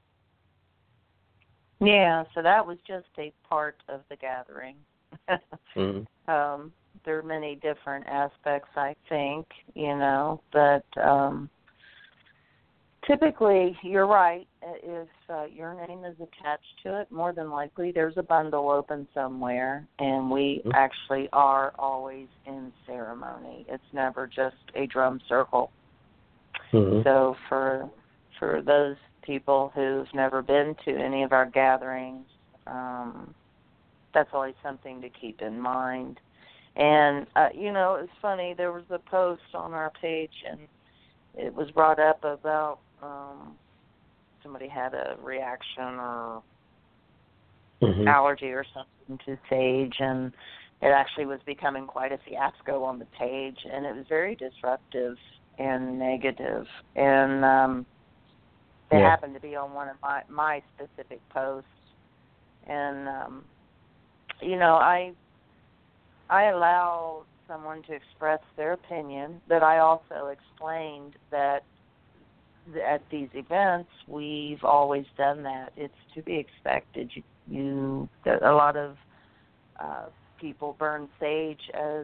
Yeah, so that was just a part of the gathering. mm-hmm. um, there are many different aspects, I think, you know, but um, typically, you're right. If uh, your name is attached to it, more than likely there's a bundle open somewhere, and we mm-hmm. actually are always in ceremony. It's never just a drum circle. Mm-hmm. So for for those people who've never been to any of our gatherings, um, that's always something to keep in mind. And, uh, you know, it's funny, there was a post on our page, and it was brought up about um, somebody had a reaction or mm-hmm. allergy or something to sage, and it actually was becoming quite a fiasco on the page, and it was very disruptive and negative. And um, it yeah. happened to be on one of my, my specific posts. And, um, you know, I I allow someone to express their opinion, but I also explained that at these events, we've always done that. It's to be expected. You, you a lot of uh, people burn sage as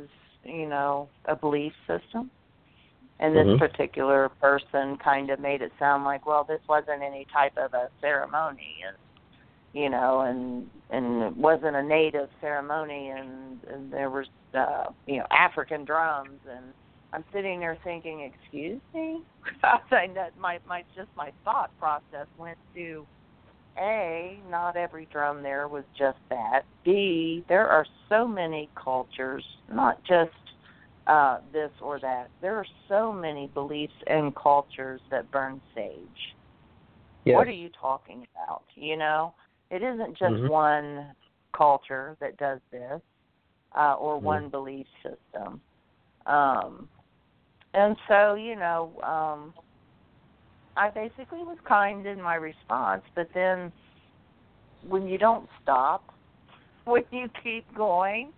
you know, a belief system. And this mm-hmm. particular person kind of made it sound like, well, this wasn't any type of a ceremony, and you know, and and it wasn't a native ceremony, and, and there was, uh, you know, African drums, and I'm sitting there thinking, excuse me? I that my, my just my thought process went to, A, not every drum there was just that. B, there are so many cultures, not just uh, this or that. There are so many beliefs and cultures that burn sage. Yes. What are you talking about? You know, it isn't just mm-hmm. one culture that does this uh, or mm-hmm. one belief system. Um, and so, you know, um, I basically was kind in my response, but then when you don't stop, when you keep going,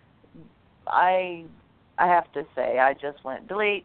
I I have to say I just went delete.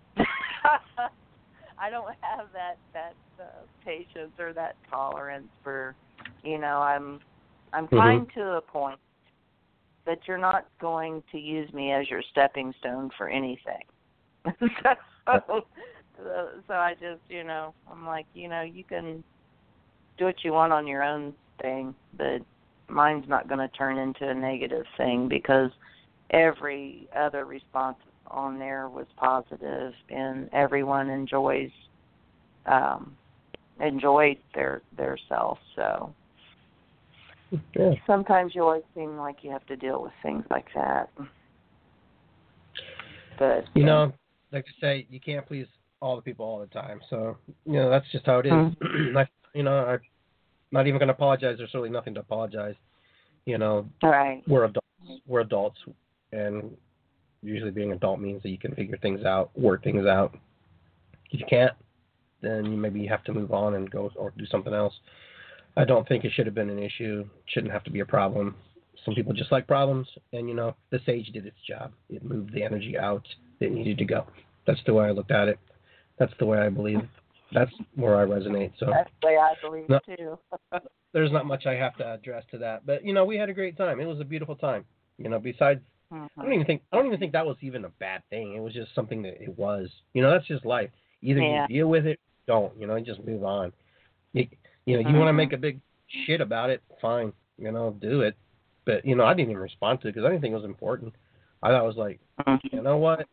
I don't have that that uh, patience or that tolerance for, you know, I'm I'm mm-hmm. kind to a point that you're not going to use me as your stepping stone for anything. so, so, so I just, you know, I'm like, you know, you can do what you want on your own thing, but mine's not going to turn into a negative thing because every other response on there was positive and everyone enjoys um, enjoyed their their self. So yeah. sometimes you always seem like you have to deal with things like that. But you uh, know, like I say, you can't please all the people all the time. So you know that's just how it is. Mm-hmm. I, you know, I'm not even going to apologize. There's really nothing to apologize. You know, right. we're adults. We're adults, and usually being an adult means that you can figure things out, work things out. If you can't, then you maybe have to move on and go or do something else. I don't think it should have been an issue. It shouldn't have to be a problem. Some people just like problems, and, you know, the sage did its job. It moved the energy out that needed to go. That's the way I looked at it. That's the way I believe. That's where I resonate. So that's the way I believe, no, too. there's not much I have to address to that. But, you know, we had a great time. It was a beautiful time. You know, besides, Mm-hmm. I don't even think I don't even think that was even a bad thing. It was just something that it was. You know, that's just life. Either yeah. you deal with it, or don't. You know, you just move on. You, you know, you mm-hmm. want to make a big shit about it, fine. You know, do it. But, you know, I didn't even respond to it because I didn't think it was important. I thought it was like, mm-hmm. you know what?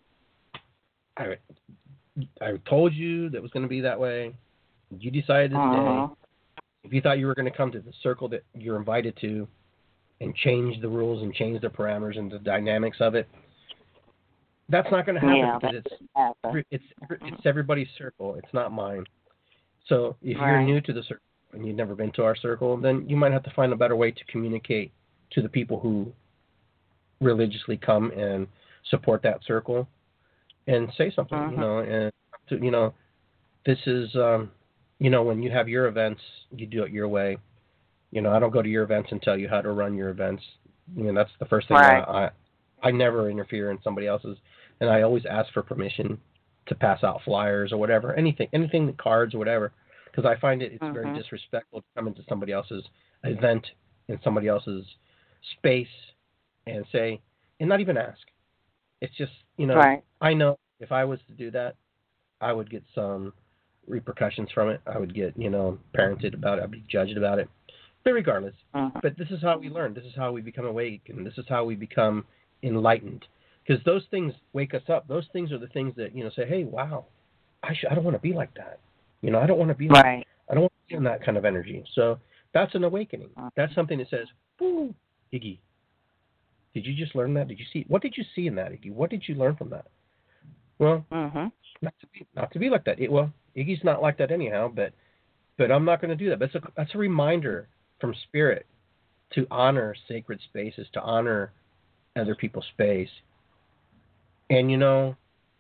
I I told you that it was going to be that way. You decided to mm-hmm. stay. If you thought you were going to come to the circle that you're invited to and change the rules and change the parameters and the dynamics of it, that's not going to happen yeah, because it's happen. it's it's everybody's circle. It's not mine. So if right. you're new to the circle and you've never been to our circle, then you might have to find a better way to communicate to the people who religiously come and support that circle and say something, mm-hmm. you know, and to, you know, this is, um, you know, when you have your events, you do it your way. You know, I don't go to your events and tell you how to run your events. You know, that's the first thing. Right. I, I I never interfere in somebody else's, and I always ask for permission to pass out flyers or whatever, anything, anything, cards or whatever, because I find it it's mm-hmm. very disrespectful to come into somebody else's event in somebody else's space and say, and not even ask. It's just, you know, right. I know if I was to do that, I would get some repercussions from it. I would get, you know, parented about it. I'd be judged about it. But regardless, mm-hmm. but this is how we learn. This is how we become awake, and this is how we become enlightened. Because those things wake us up. Those things are the things that, you know, say, hey, wow, I should, I don't want to be like that. You know, I don't want to be like right. I don't want to be in that kind of energy. So that's an awakening. Mm-hmm. That's something that says, whoo, Iggy, did you just learn that? Did you see? What did you see in that, Iggy? What did you learn from that? Well, mm-hmm. not to be not to be like that. It, well, Iggy's not like that anyhow, but but I'm not going to do that. But that's a, that's a reminder from Spirit to honor sacred spaces, to honor other people's space. And, you know,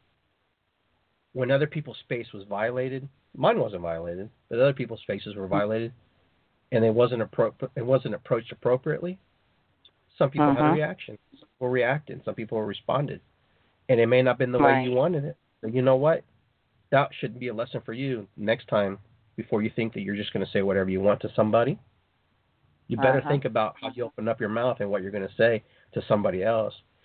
when other people's space was violated, mine wasn't violated, but other people's spaces were violated, and it wasn't appro- it wasn't approached appropriately, some people uh-huh. had a reaction. Some people reacted. Some people responded. And it may not have been the right. way you wanted it. But you know what? That should be a lesson for you next time before you think that you're just going to say whatever you want to somebody. You better uh-huh. think about how you open up your mouth and what you're going to say to somebody else.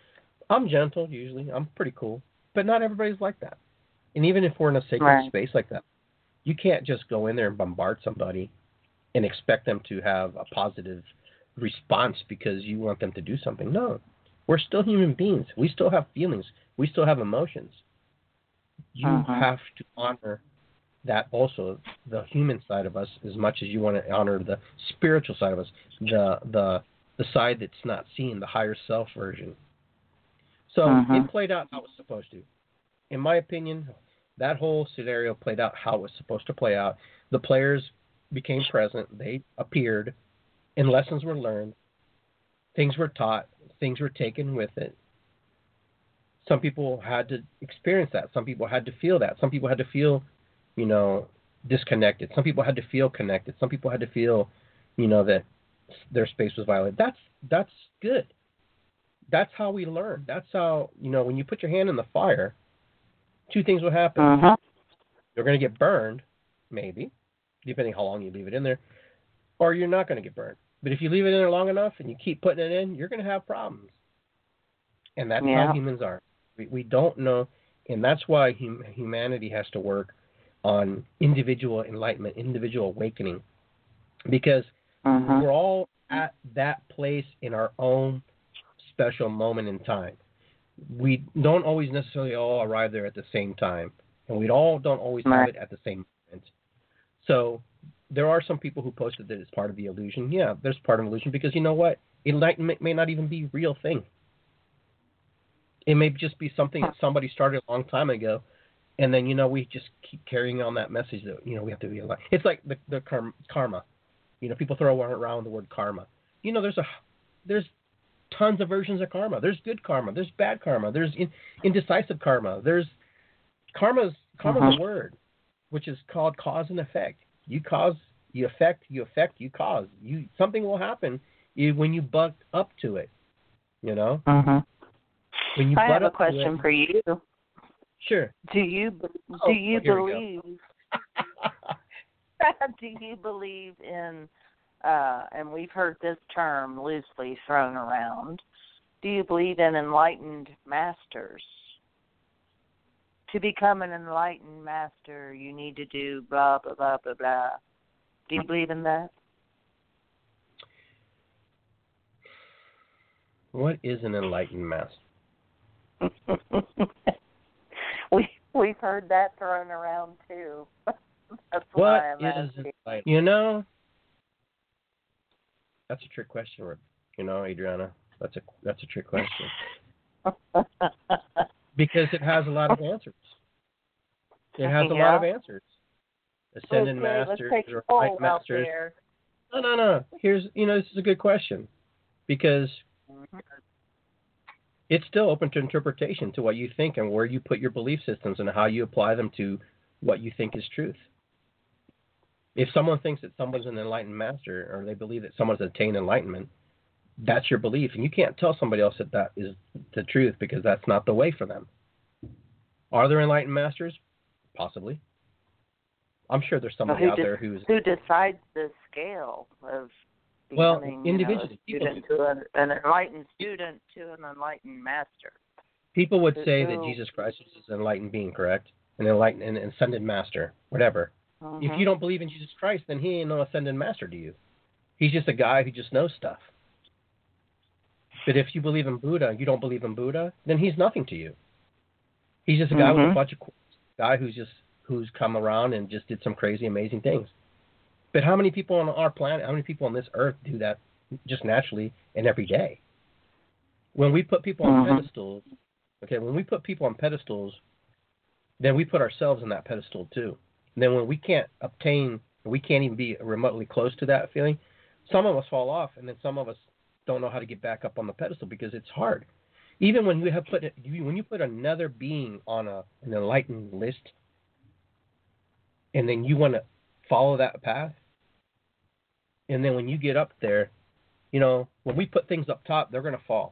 I'm gentle usually. I'm pretty cool, but not everybody's like that. And even if we're in a sacred Right. space like that, you can't just go in there and bombard somebody and expect them to have a positive response because you want them to do something. No, we're still human beings. We still have feelings. We still have emotions. You Uh-huh. have to honor that also, the human side of us, as much as you want to honor the spiritual side of us, the the the side that's not seen, the higher self version. So Uh-huh. it played out how it was supposed to. In my opinion, that whole scenario played out how it was supposed to play out. The players became present. They appeared, and lessons were learned. Things were taught. Things were taken with it. Some people had to experience that. Some people had to feel that. Some people had to feel, you know, disconnected. Some people had to feel connected. Some people had to feel, you know, that their space was violated. That's that's good. That's how we learn. That's how, you know, when you put your hand in the fire, two things will happen. Uh-huh. You're going to get burned, maybe, depending how long you leave it in there, or you're not going to get burned. But if you leave it in there long enough and you keep putting it in, you're going to have problems. And that's Yeah. how humans are. We, we don't know, and that's why hum, humanity has to work on individual enlightenment, individual awakening, because Uh-huh. we're all at that place in our own special moment in time. We don't always necessarily all arrive there at the same time, and we all don't always have Right. it at the same moment. So there are some people who posted that it's part of the illusion. Yeah, there's part of illusion because you know what? Enlightenment may not even be a real thing. It may just be something that somebody started a long time ago, and then, you know, we just keep carrying on that message that, you know, we have to be alive. It's like the, the karma. You know, people throw around the word karma. You know, there's a there's tons of versions of karma. There's good karma. There's bad karma. There's in, indecisive karma. There's karma's karma's Uh-huh. a word, which is called cause and effect. You cause, you affect, you affect, you cause. You something will happen you, when you butt up to it. You know, Uh-huh. when you I butt have a up to question it, for you. sure. Do you do Oh, you here we go. believe do you believe in uh, and we've heard this term loosely thrown around, do you believe in enlightened masters? To become an enlightened master, you need to do blah, blah, blah, blah, blah. Do you believe in that? What is an enlightened master? we, we've heard that thrown around, too. That's What why I'm is asking. enlightened? You know, that's a trick question, you know, Adriana. That's a that's a trick question because it has a lot of answers. It has a Yeah. lot of answers. Ascended Okay, masters let's take or a poll enlightened out masters. there. No, no, no. Here's, you know, this is a good question because Mhm. it's still open to interpretation to what you think and where you put your belief systems and how you apply them to what you think is truth. If someone thinks that someone's an enlightened master or they believe that someone's attained enlightenment, that's your belief. And you can't tell somebody else that that is the truth because that's not the way for them. Are there enlightened masters? Possibly. I'm sure there's somebody who out de- there who's... Who decides the scale of Well, becoming, individually, you know, a people student to an, an enlightened student to an enlightened master? People would Who- say that who- Jesus Christ is an enlightened being, correct? An enlightened, an ascended master, whatever. Mhm. If you don't believe in Jesus Christ, then he ain't no ascended master to you. He's just a guy who just knows stuff. But if you believe in Buddha, you don't believe in Buddha, then he's nothing to you. He's just a guy with Mhm. a bunch of guy who's just who's come around and just did some crazy, amazing things. But how many people on our planet, how many people on this earth do that just naturally and every day? When we put people on Mhm. pedestals, okay, when we put people on pedestals, then we put ourselves in that pedestal too. And then when we can't obtain, we can't even be remotely close to that feeling, some of us fall off, and then some of us don't know how to get back up on the pedestal because it's hard. Even when we have put when you put another being on a an enlightened list, and then you want to follow that path, and then when you get up there, you know, when we put things up top, they're going to fall.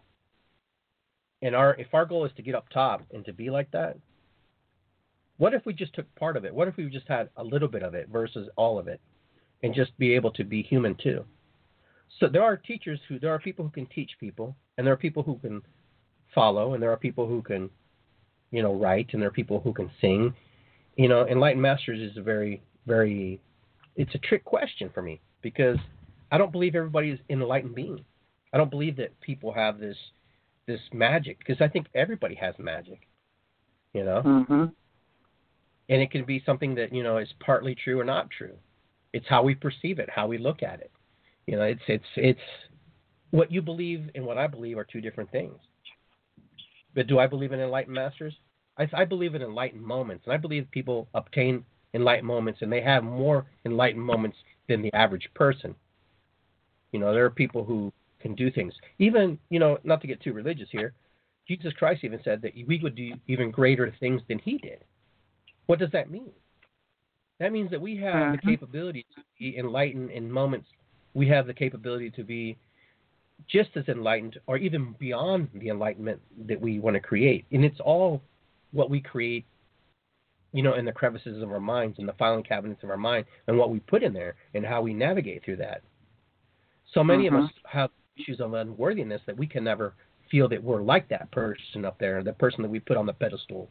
And our if our goal is to get up top and to be like that, what if we just took part of it? What if we just had a little bit of it versus all of it, and just be able to be human too? So there are teachers who, there are people who can teach people, and there are people who can follow, and there are people who can, you know, write, and there are people who can sing. You know, enlightened masters is a very, very, it's a trick question for me because I don't believe everybody is an enlightened being. I don't believe that people have this this magic because I think everybody has magic. You know, mm-hmm. and it can be something that, you know, is partly true or not true. It's how we perceive it, how we look at it. You know, it's it's it's what you believe and what I believe are two different things. But do I believe in enlightened masters? I, I believe in enlightened moments, and I believe people obtain enlightened moments, and they have more enlightened moments than the average person. You know, there are people who can do things. Even, you know, not to get too religious here, Jesus Christ even said that we would do even greater things than he did. What does that mean? That means that we have the capability to be enlightened in moments. We have the capability to be just as enlightened or even beyond the enlightenment that we want to create. And it's all what we create, you know, in the crevices of our minds, in the filing cabinets of our mind, and what we put in there and how we navigate through that. So many mm-hmm. of us have issues of unworthiness that we can never feel that we're like that person up there, the person that we put on the pedestal.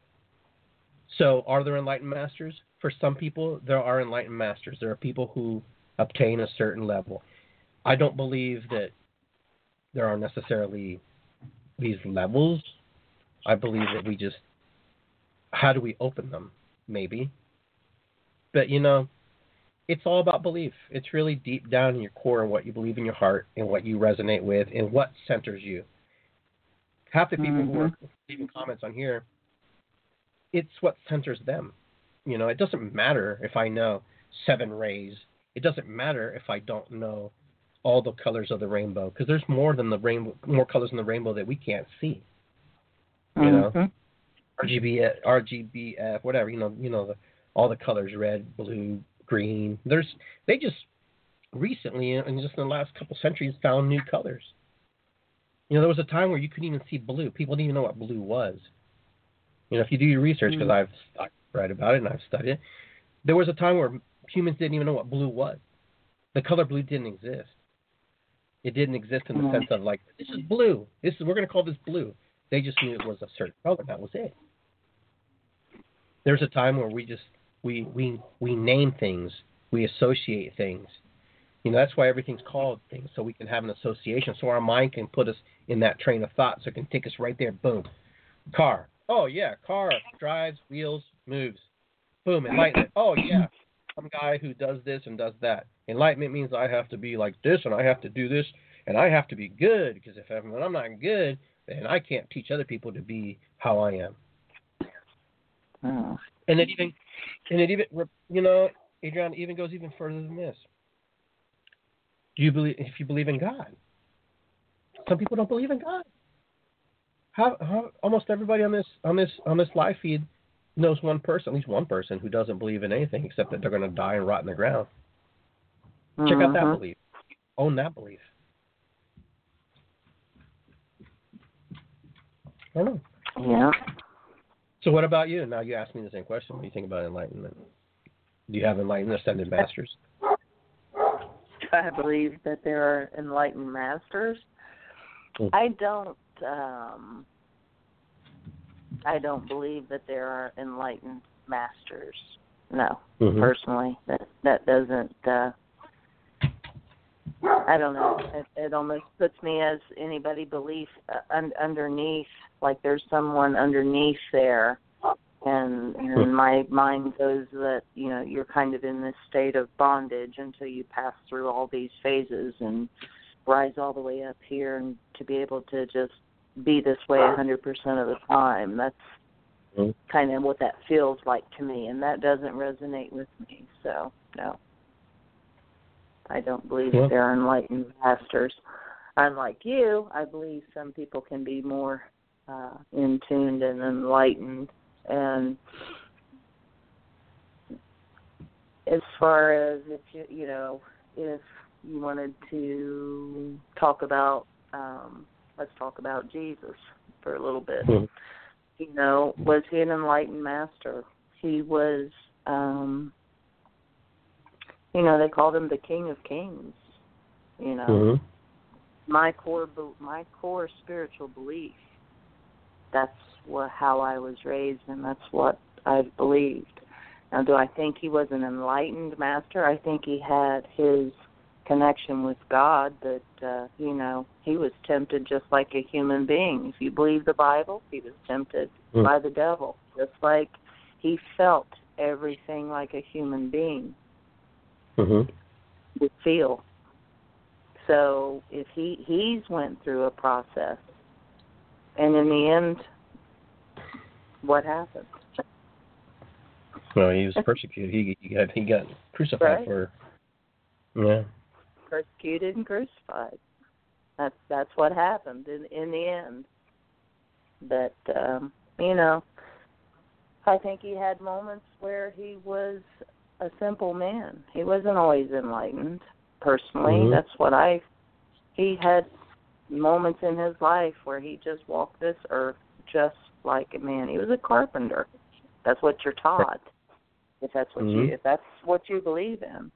So are there enlightened masters? For some people, there are enlightened masters. There are people who obtain a certain level. I don't believe that there are necessarily these levels. I believe that we just, how do we open them? Maybe. But, you know, it's all about belief. It's really deep down in your core what you believe in your heart and what you resonate with and what centers you. Half the people mm-hmm. who are leaving comments on here, it's what centers them. You know, it doesn't matter if I know seven rays. It doesn't matter if I don't know all the colors of the rainbow, because there's more than the rainbow, more colors in the rainbow that we can't see. You mm-hmm. know, R G B, R G B F, whatever. You know, you know the, all the colors: red, blue, green. There's they just recently, and just in the last couple centuries, found new colors. You know, there was a time where you couldn't even see blue. People didn't even know what blue was. You know, if you do your research, because I've, I've read about it and I've studied it, there was a time where humans didn't even know what blue was. The color blue didn't exist. It didn't exist in the mm-hmm. sense of like, this is blue. This is we're going to call this blue. They just knew it was a certain color. That was it. There's a time where we just we we we name things, we associate things. You know, that's why everything's called things, so we can have an association, so our mind can put us in that train of thought, so it can take us right there. Boom, car. Oh yeah, car drives, wheels, moves. Boom, enlightenment. Oh yeah, some guy who does this and does that. Enlightenment means I have to be like this, and I have to do this, and I have to be good, because if I'm, when I'm not good, then I can't teach other people to be how I am. Oh. And it even, and it even, you know, Adrian, even goes even further than this. Do you believe, if you believe in God? Some people don't believe in God. How, how almost everybody on this on this on this live feed knows one person, at least one person, who doesn't believe in anything except that they're going to die and rot in the ground. Mm-hmm. Check out that belief. Own that belief. I don't know. Yeah. So what about you? Now you asked me the same question. What do you think about enlightenment? Do you have enlightened ascended masters? I believe that there are enlightened masters. Mm. I don't. Um, I don't believe that there are enlightened masters. No, mm-hmm. personally, that that doesn't. Uh, I don't know. It, it almost puts me as anybody belief uh, un, underneath, like there's someone underneath there, and, and my mind goes that, you know, you're kind of in this state of bondage until you pass through all these phases and rise all the way up here, and to be able to just be this way one hundred percent of the time. That's mm-hmm. kind of what that feels like to me, and that doesn't resonate with me. So, no. I don't believe yeah. there are enlightened masters. Unlike you, I believe some people can be more uh, in tuned and enlightened. And as far as if you, you know, if you wanted to talk about, um, let's talk about Jesus for a little bit. Mm-hmm. You know, was he an enlightened master? He was. Um, You know, they called him the King of Kings. You know, mm-hmm. my core, my core spiritual belief that's what, how I was raised, and that's what I've believed. Now, do I think he was an enlightened master? I think he had his connection with God, that, uh, you know, he was tempted just like a human being. If you believe the Bible, he was tempted mm. by the devil, just like he felt everything like a human being mm-hmm. would feel. So if he he's went through a process, and in the end, what happened? Well, he was persecuted. He, he got he got crucified right. for yeah. Persecuted and crucified. That's that's what happened in in the end. But um, you know, I think he had moments where he was a simple man. He wasn't always enlightened. Personally, mm-hmm. that's what I. He had moments in his life where he just walked this earth just like a man. He was a carpenter. That's what you're taught. If that's what mm-hmm. you if that's what you believe in.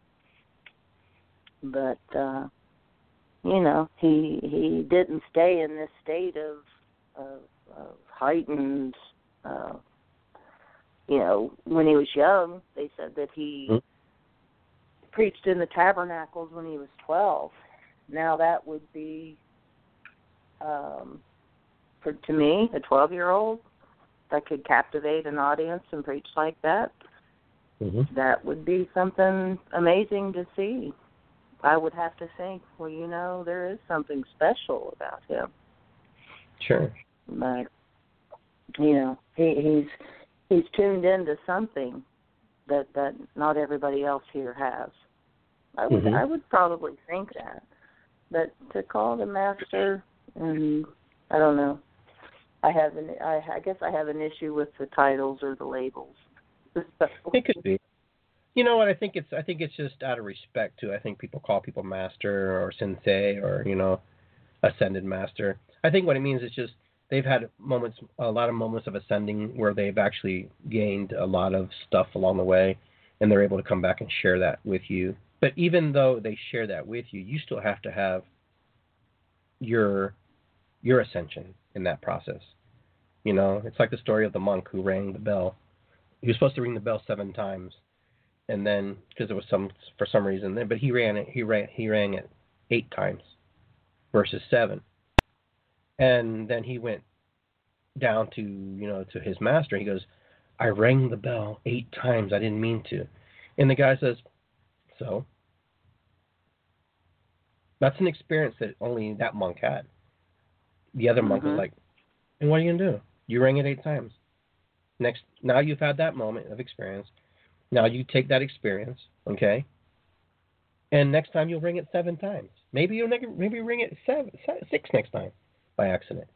But uh, you know, he he didn't stay in this state of of, of heightened. Uh, you know, when he was young, they said that he mm-hmm. preached in the tabernacles when he was twelve. Now that would be, um, for to me, a twelve-year-old that could captivate an audience and preach like that. Mm-hmm. That would be something amazing to see. I would have to think, well, you know, there is something special about him. Sure. But you know, he, he's he's tuned into something that that not everybody else here has. I would mm-hmm. I would probably think that. But to call the master, and I don't know. I have an I, I guess I have an issue with the titles or the labels. It could be. You know what? I think it's I think it's just out of respect too. I think people call people master or sensei or you know, ascended master. I think what it means is just they've had moments, a lot of moments of ascending where they've actually gained a lot of stuff along the way, and they're able to come back and share that with you. But even though they share that with you, you still have to have your your ascension in that process. You know, it's like the story of the monk who rang the bell. He was supposed to ring the bell seven times, and then because there was some for some reason, but he ran it. He ran he rang it eight times versus seven, and then he went down to you know to his master. He goes, "I rang the bell eight times. I didn't mean to," and the guy says, "So." That's an experience that only that monk had. The other monk mm-hmm. was like, and what are you going to do? You rang it eight times. Next, now you've had that moment of experience. Now you take that experience, okay? And next time you'll ring it seven times. Maybe you'll maybe ring it seven, six next time by accident.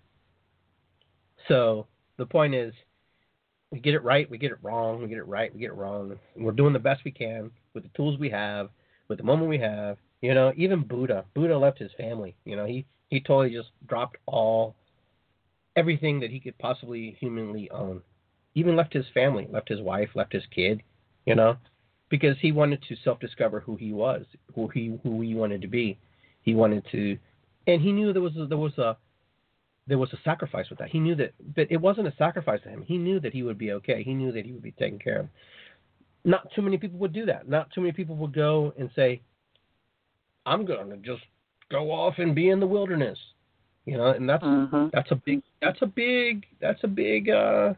So the point is, we get it right, we get it wrong, we get it right, we get it wrong. And we're doing the best we can with the tools we have, with the moment we have. You know, even Buddha. Buddha left his family. You know, he, he totally just dropped all, everything that he could possibly humanly own. Even left his family, left his wife, left his kid, you know, because he wanted to self-discover who he was, who he who he wanted to be. He wanted to, and he knew there was a, there was a there was a sacrifice with that. He knew that, but it wasn't a sacrifice to him. He knew that he would be okay. He knew that he would be taken care of. Not too many people would do that. Not too many people would go and say, I'm going to just go off and be in the wilderness, you know, and that's mm-hmm. that's a big that's a big that's a big uh,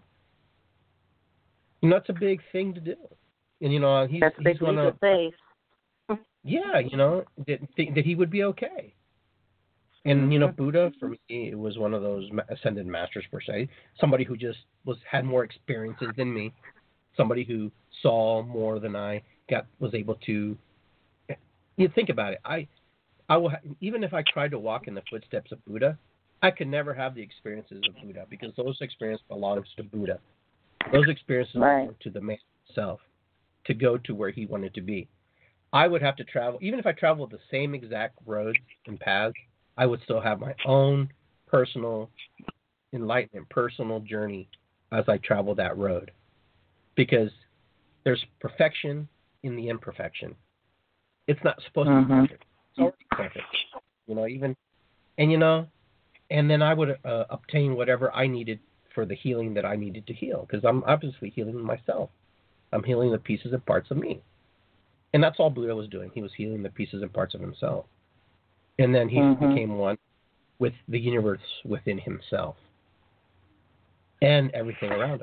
you know, that's a big thing to do, and you know he's that's a big he's gonna, leap of faith. Yeah, you know that that he would be okay, and you know Buddha for me was one of those ascended masters per se, somebody who just was had more experiences than me, somebody who saw more than I got was able to. You think about it. I, I will ha- even if I tried to walk in the footsteps of Buddha, I could never have the experiences of Buddha because those experiences belongs to Buddha. Those experiences right. belong to the man himself to go to where he wanted to be. I would have to travel, even if I traveled the same exact roads and paths, I would still have my own personal enlightenment, personal journey as I travel that road, because there's perfection in the imperfection. It's not supposed mm-hmm. to be perfect. It's already perfect. You know, even, and you know, and then I would uh, obtain whatever I needed for the healing that I needed to heal, because I'm obviously healing myself. I'm healing the pieces and parts of me. And that's all Buddha was doing. He was healing the pieces and parts of himself. And then he mm-hmm. became one with the universe within himself and everything around him.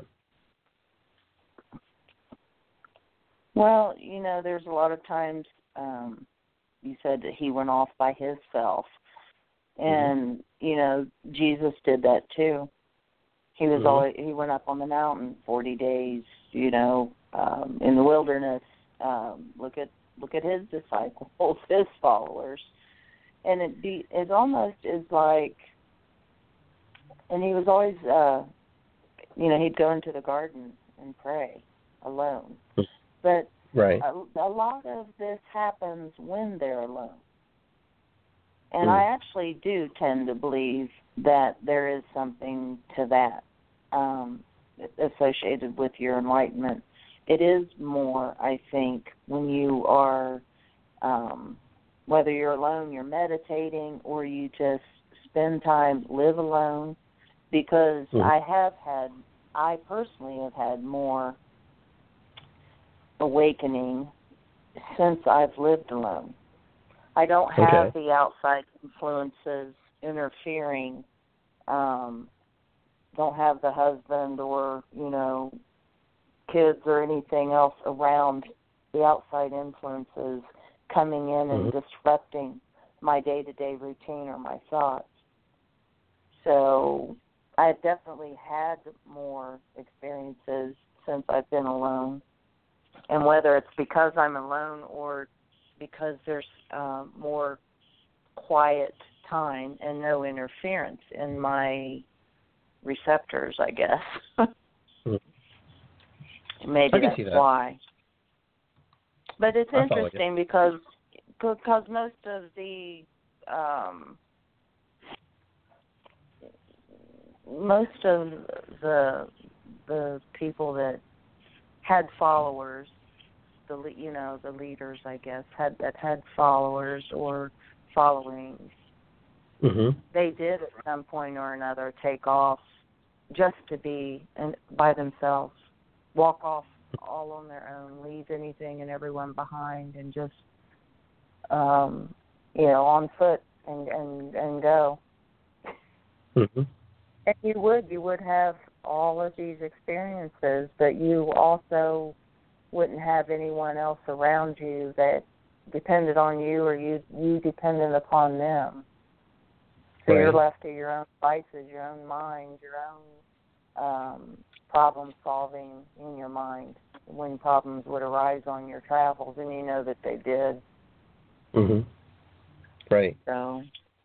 Well, you know, there's a lot of times um, you said that he went off by himself. And, mm-hmm. you know, Jesus did that too. He was mm-hmm. always, he went up on the mountain forty days, you know, um, in the wilderness. Um, look at look at his disciples, his followers. And it be it almost is like, and he was always, uh, you know, he'd go into the garden and pray alone. But right. a, a lot of this happens when they're alone. And mm. I actually do tend to believe that there is something to that um, associated with your enlightenment. It is more, I think, when you are, um, whether you're alone, you're meditating, or you just spend time, live alone, because mm. I have had, I personally have had more awakening since I've lived alone. I don't have okay. the outside influences interfering. Um, don't have the husband or, you know, kids or anything else around the outside influences coming in and mm-hmm. disrupting my day-to-day routine or my thoughts. So I've definitely had more experiences since I've been alone. And whether it's because I'm alone or because there's uh, more quiet time and no interference in my receptors, I guess. mm-hmm. Maybe that's that. why. But it's I interesting because because most of the um, most of the the people that had followers, the you know the leaders, I guess, had that had followers or followings. Mm-hmm. They did at some point or another take off just to be and by themselves, walk off all on their own, leave anything and everyone behind, and just um, you know on foot and and and go. Mm-hmm. And you would you would have all of these experiences, but you also wouldn't have anyone else around you that depended on you or you you dependent upon them. So right. you're left to your own devices, your own mind, your own um, problem solving in your mind when problems would arise on your travels, and you know that they did. Mm-hmm. Right. So.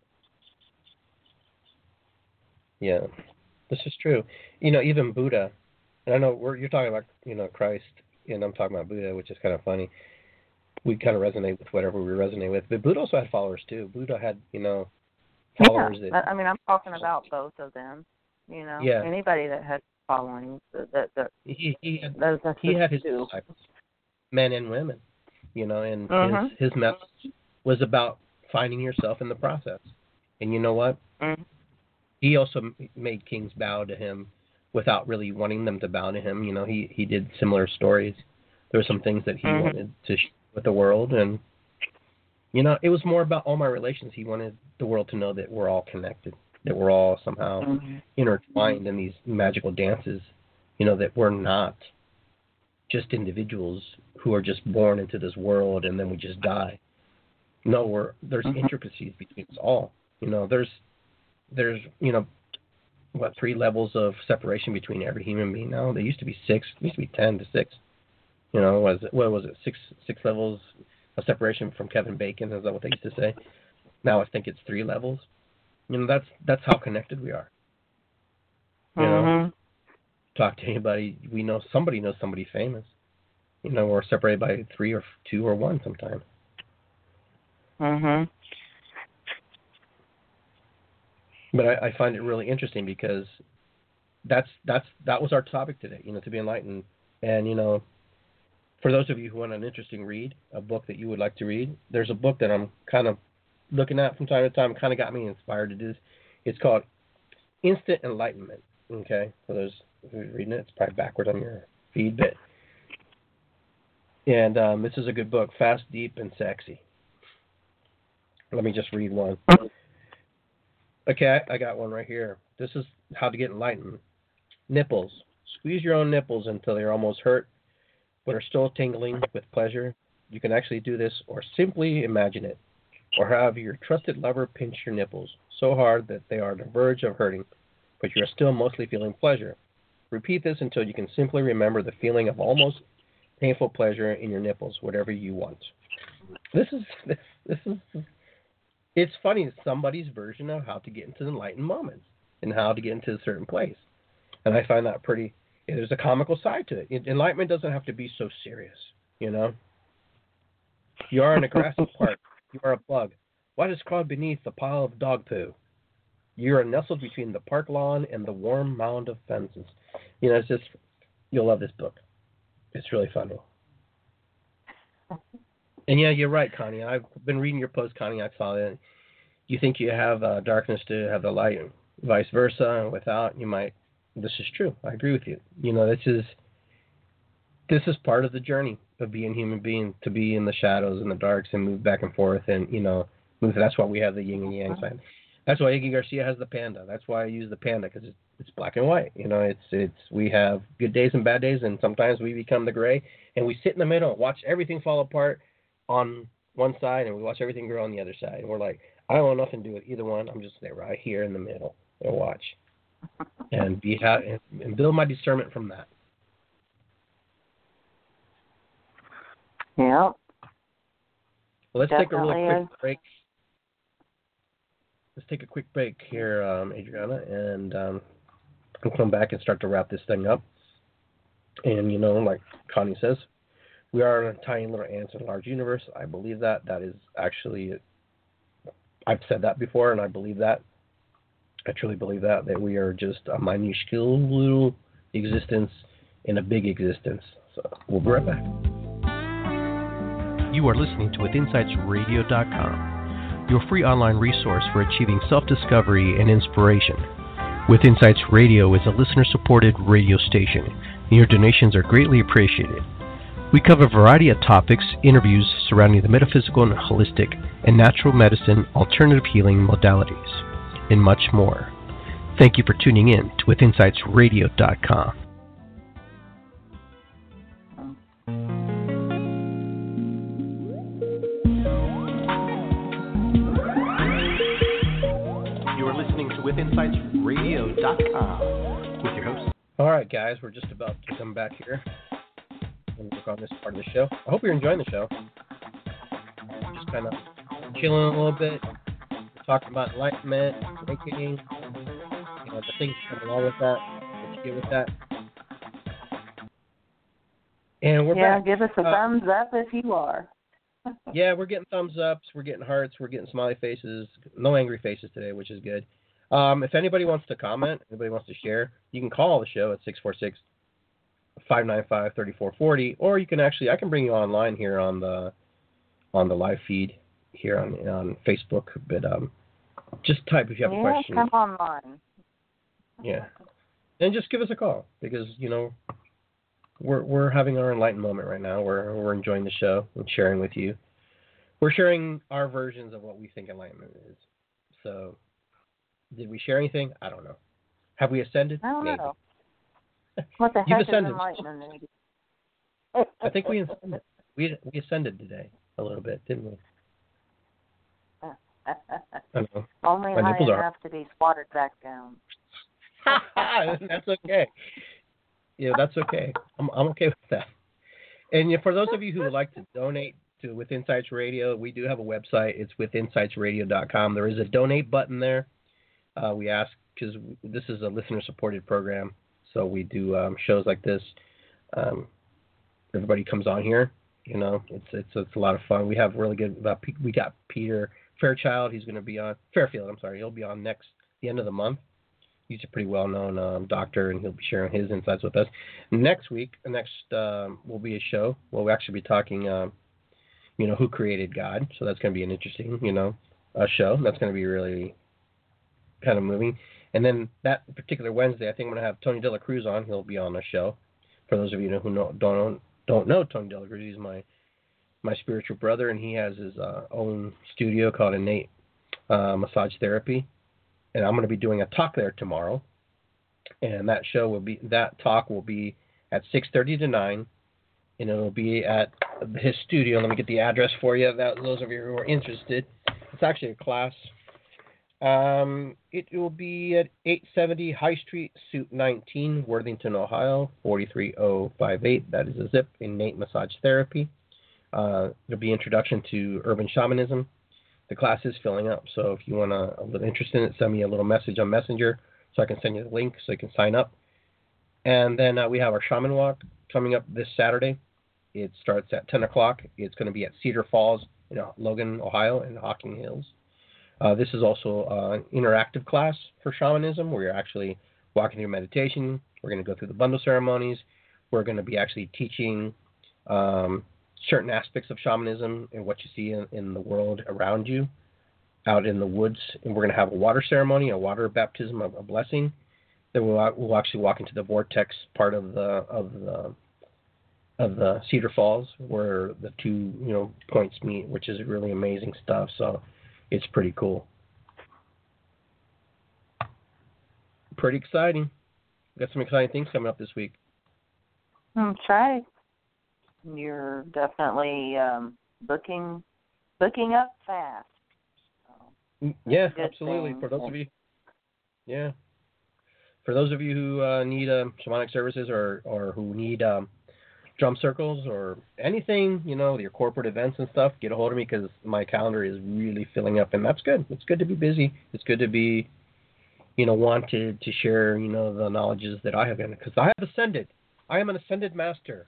Yeah, this is true. You know, even Buddha, and I know we're, you're talking about, you know, Christ, and I'm talking about Buddha, which is kind of funny. We kind of resonate with whatever we resonate with. But Buddha also had followers, too. Buddha had, you know, followers. Yeah, that, I mean, I'm talking about both of them. You know, yeah. anybody that had following, that, that, that he, he had, those he had his two. disciples, men and women, you know, and mm-hmm. his, his message was about finding yourself in the process. And you know what? Mm-hmm. He also made kings bow to him without really wanting them to bow to him. You know, he, he did similar stories. There were some things that he mm-hmm. wanted to share with the world. And, you know, it was more about all my relations. He wanted the world to know that we're all connected, that we're all somehow mm-hmm. intertwined in these magical dances, you know, that we're not just individuals who are just born into this world and then we just die. No, we're there's mm-hmm. intricacies between us all. You know, there's There's, you know, what, three levels of separation between every human being now? There used to be six. It used to be ten to six. You know, was it, what was it, six six levels of separation from Kevin Bacon? Is that what they used to say? Now I think it's three levels. You know, that's that's how connected we are. You mm-hmm. know, talk to anybody. We know somebody knows somebody famous. You know, we're separated by three or two or one sometimes. Mm-hmm. But I, I find it really interesting because that's that's that was our topic today, you know, to be enlightened. And, you know, for those of you who want an interesting read, a book that you would like to read, there's a book that I'm kind of looking at from time to time, kind of got me inspired to do this. It's called Instant Enlightenment. Okay, for those who's reading it, it's probably backward on your feed, but and um, this is a good book, Fast, Deep, and Sexy. Let me just read one. Okay, I got one right here. This is how to get enlightened. Nipples. Squeeze your own nipples until they're almost hurt, but are still tingling with pleasure. You can actually do this, or simply imagine it. Or have your trusted lover pinch your nipples so hard that they are on the verge of hurting, but you are still mostly feeling pleasure. Repeat this until you can simply remember the feeling of almost painful pleasure in your nipples, whatever you want. This is this, this is it's funny. It's somebody's version of how to get into enlightened moments and how to get into a certain place, and I find that pretty. There's a comical side to it. Enlightenment doesn't have to be so serious, you know. You are in a grassy park. You are a bug. What is crawled beneath the pile of dog poo? You are nestled between the park lawn and the warm mound of fences. You know, it's just, you'll love this book. It's really funny. And yeah, you're right, Connie. I've been reading your post, Connie. I saw that. You think you have uh, darkness to have the light, vice versa. Without, you might. This is true. I agree with you. You know, this is this is part of the journey of being a human being, to be in the shadows and the darks and move back and forth, and you know, move. That's why we have the yin and yang sign. That's why Iggy Garcia has the panda. That's why I use the panda, because it's, it's black and white. You know, it's it's we have good days and bad days, and sometimes we become the gray, and we sit in the middle and watch everything fall apart on one side, and we watch everything grow on the other side. And we're like, I don't want nothing to do with either one. I'm just there right here in the middle and watch, and be ha- and build my discernment from that. Yeah. Well, let's Definitely take a really quick is. break. Let's take a quick break here, um, Adriana, and um, we'll come back and start to wrap this thing up. And, you know, like Connie says, we are a tiny little ants in a large universe. I believe that. That is actually, I've said that before, and I believe that. I truly believe that, that we are just a minuscule little existence in a big existence. So we'll be right back. You are listening to with insights radio dot com, your free online resource for achieving self-discovery and inspiration. With Insights Radio is a listener-supported radio station, and your donations are greatly appreciated. We cover a variety of topics, interviews surrounding the metaphysical and holistic and natural medicine, alternative healing modalities, and much more. Thank you for tuning in to with insights radio dot com. You are listening to with insights radio dot com with your host. All right, guys, we're just about to come back here and work on this part of the show. I hope you're enjoying the show. Just kind of chilling a little bit, talking about enlightenment, awakening, you know, the things coming along with that, what you get with that. And we're yeah, back. give us a Uh, thumbs up if you are. Yeah, we're getting thumbs ups, we're getting hearts, we're getting smiley faces, no angry faces today, which is good. Um, if anybody wants to comment, anybody wants to share, you can call the show at six four six, five nine five, three four four zero, or you can actually, I can bring you online here on the on the live feed here on on Facebook, but um, just type if you have yeah, a question. come online. Yeah, and just give us a call, because you know we're we're having our enlightened moment right now. We're we're enjoying the show and sharing with you. We're sharing our versions of what we think enlightenment is. So, did we share anything? I don't know. Have we ascended? I don't Maybe. know. What the You've heck ascended. is enlightenment? I think we ascended. we we ascended today a little bit, didn't we? I don't know. Only My high nipples are- enough to be squatted back down. That's okay. Yeah, that's okay. I'm I'm okay with that. And yeah, for those of you who would like to donate to With Insights Radio, we do have a website. It's with insights radio dot com. There is a donate button there. Uh, we ask, because this is a listener-supported program, so we do um, shows like this. Um, everybody comes on here. You know, it's it's it's a lot of fun. We have really good. Uh, we got Peter Fairchild. He's going to be on Fairfield. I'm sorry. He'll be on next the end of the month. He's a pretty well-known um, doctor, and he'll be sharing his insights with us. Next week, next um, will be a show. We'll actually be talking, um, you know, who created God. So that's going to be an interesting, you know, uh, show. That's going to be really kind of moving. And then that particular Wednesday, I think I'm going to have Tony De La Cruz on. He'll be on the show. For those of you who know, don't don't know Tony De La Cruz, he's my my spiritual brother, and he has his uh, own studio called Innate uh, Massage Therapy. And I'm going to be doing a talk there tomorrow. And that show will be that talk will be at six thirty to nine, and it'll be at his studio. Let me get the address for you. That those of you who are interested, it's actually a class. Um, it will be at eight seventy High Street, Suite nineteen, Worthington, Ohio, four three zero five eight. That is a zip. Innate Massage Therapy. Uh, it'll be introduction to urban shamanism. The class is filling up, so if you want to a little interested in it, send me a little message on Messenger so I can send you the link so you can sign up. And then uh, we have our Shaman Walk coming up this Saturday. It starts at ten o'clock. It's going to be at Cedar Falls in Logan, Ohio, and Hocking Hills. Uh, this is also uh, an interactive class for shamanism where you're actually walking through meditation. We're going to go through the bundle ceremonies. We're going to be actually teaching um, certain aspects of shamanism and what you see in, in the world around you out in the woods. And we're going to have a water ceremony, a water baptism, a, a blessing. Then we'll, we'll actually walk into the vortex part of the of the of the Cedar Falls where the two you know points meet, which is really amazing stuff. So it's pretty cool. Pretty exciting. Got some exciting things coming up this week. That's right. You're definitely um, booking booking up fast. So yeah, absolutely. Thing. For those of you, yeah, for those of you who uh, need um, shamanic services or or who need um, drum circles or anything, you know, your corporate events and stuff, get a hold of me because my calendar is really filling up, and that's good. It's good to be busy. It's good to be, you know, wanted to share, you know, the knowledges that I have in it because I have ascended. I am an ascended master.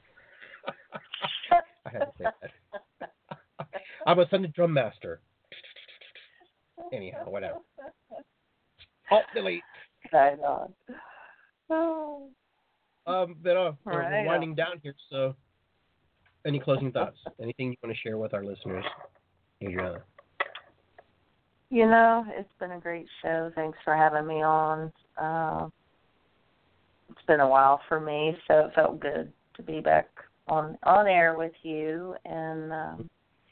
I had to say that. I'm an ascended drum master. Anyhow, whatever. Alt delete. Right on. Oh. Um, but uh, we're right winding on. down here, so any closing thoughts? Anything you want to share with our listeners, Adriana? You know, it's been a great show. Thanks for having me on. Uh, it's been a while for me, so it felt good to be back on on air with you. And um,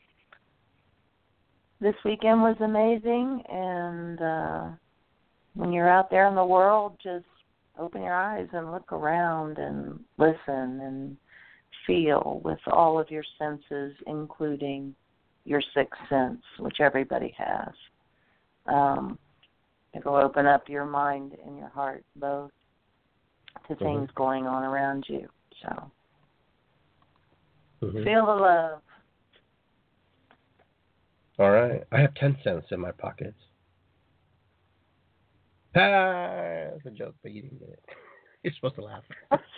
this weekend was amazing. And uh, when you're out there in the world, just open your eyes and look around and listen and feel with all of your senses, including your sixth sense, which everybody has. Um, it'll open up your mind and your heart both to mm-hmm. things going on around you. So mm-hmm. feel the love. All right. I have ten cents in my pockets. Ah, that's a joke, but you didn't get it. You're supposed to laugh.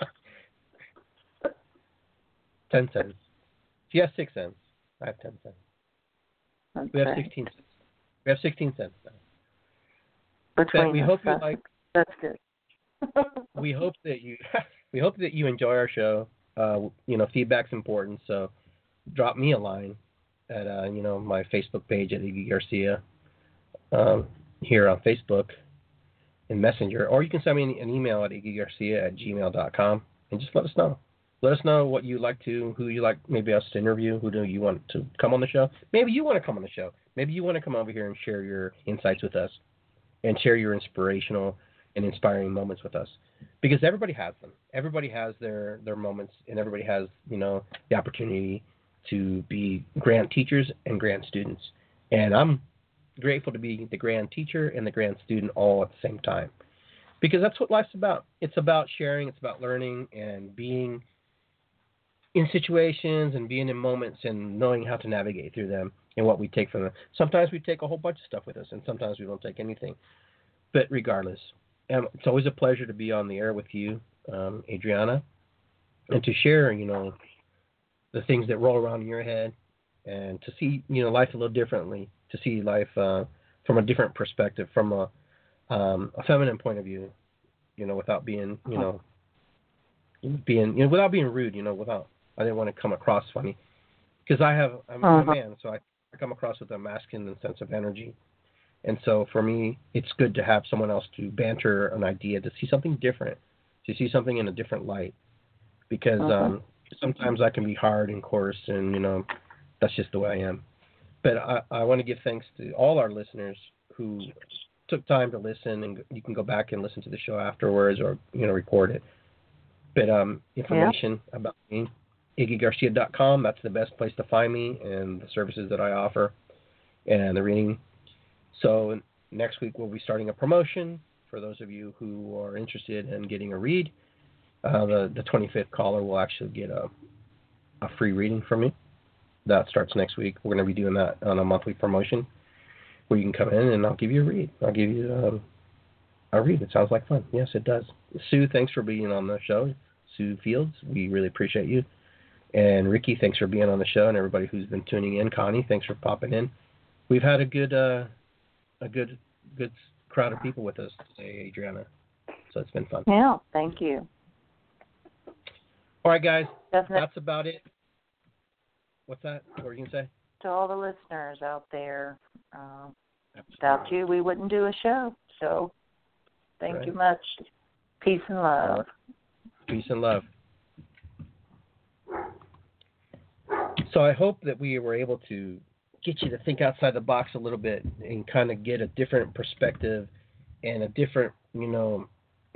ten cents. She has six cents. I have ten cents. That's we have right. sixteen cents. We have sixteen cents now. Between we us, hope you that's, like. That's good. we hope that you. we hope that you enjoy our show. Uh, you know, feedback's important, so drop me a line at uh, you know my Facebook page at Iggy Garcia um, here on Facebook. In Messenger, or you can send me an email at iggy garcia at gmail dot com and just let us know. Let us know what you like to, who you like maybe us to interview, who do you want to come on the show. Maybe you want to come on the show. Maybe you want to come over here and share your insights with us and share your inspirational and inspiring moments with us. Because everybody has them. Everybody has their, their moments, and everybody has, you know, the opportunity to be grant teachers and grant students. And I'm grateful to be the grand teacher and the grand student all at the same time, because that's what life's about. It's about sharing, it's about learning and being in situations and being in moments and knowing how to navigate through them and what we take from them. Sometimes we take a whole bunch of stuff with us, and sometimes we don't take anything. But regardless, um, it's always a pleasure to be on the air with you, um, Adriana, and to share, you know, the things that roll around in your head and to see, you know, life a little differently. To see life uh, from a different perspective, from a um, a feminine point of view, you know, without being, you know, being, you know, without being rude, you know, without, I didn't want to come across funny, because I have, I'm uh-huh. a man, so I, I come across with a masculine sense of energy, And so for me, it's good to have someone else to banter an idea, to see something different, to see something in a different light. Because uh-huh. um, sometimes I can be hard and coarse, and, you know, that's just the way I am. But I, I want to give thanks to all our listeners who took time to listen, and you can go back and listen to the show afterwards or, you know, record it. But um, information yeah. about me, Iggy Garcia dot com, that's the best place to find me and the services that I offer and the reading. So next week we'll be starting a promotion for those of you who are interested in getting a read. Uh, the, the twenty-fifth caller will actually get a, a free reading from me. That starts next week. We're going to be doing that on a monthly promotion where you can come in and I'll give you a read. I'll give you um, a read. It sounds like fun. Yes, it does. Sue, thanks for being on the show. Sue Fields, we really appreciate you. And Ricky, thanks for being on the show, and everybody who's been tuning in. Connie, thanks for popping in. We've had a good, uh, a good, good crowd of people with us today, Adriana. So it's been fun. Yeah, thank you. All right, guys, Definitely. That's about it. What's that? What were you gonna say? To all the listeners out there, uh, without you, we wouldn't do a show. So, thank right. you much. Peace and love. Right. Peace and love. So I hope that we were able to get you to think outside the box a little bit and kind of get a different perspective and a different, you know,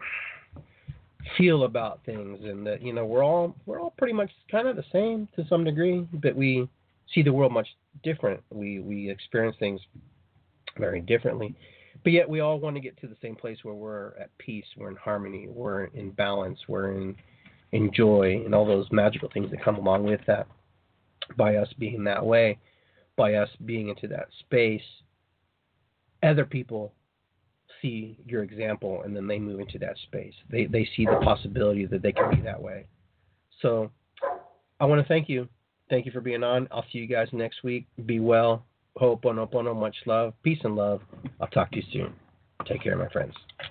feel about things, and that, you know, we're all we're all pretty much kind of the same to some degree, but we see the world much different. We we experience things very differently, but yet we all want to get to the same place where we're at peace, we're in harmony, we're in balance, we're in in joy, and all those magical things that come along with that. By us being that way, by us being into that space, other people see your example, and then they move into that space. They they see the possibility that they can be that way. So I want to thank you. Thank you for being on. I'll see you guys next week. Be well. Ho'oponopono, much love. Peace and love. I'll talk to you soon. Take care, my friends.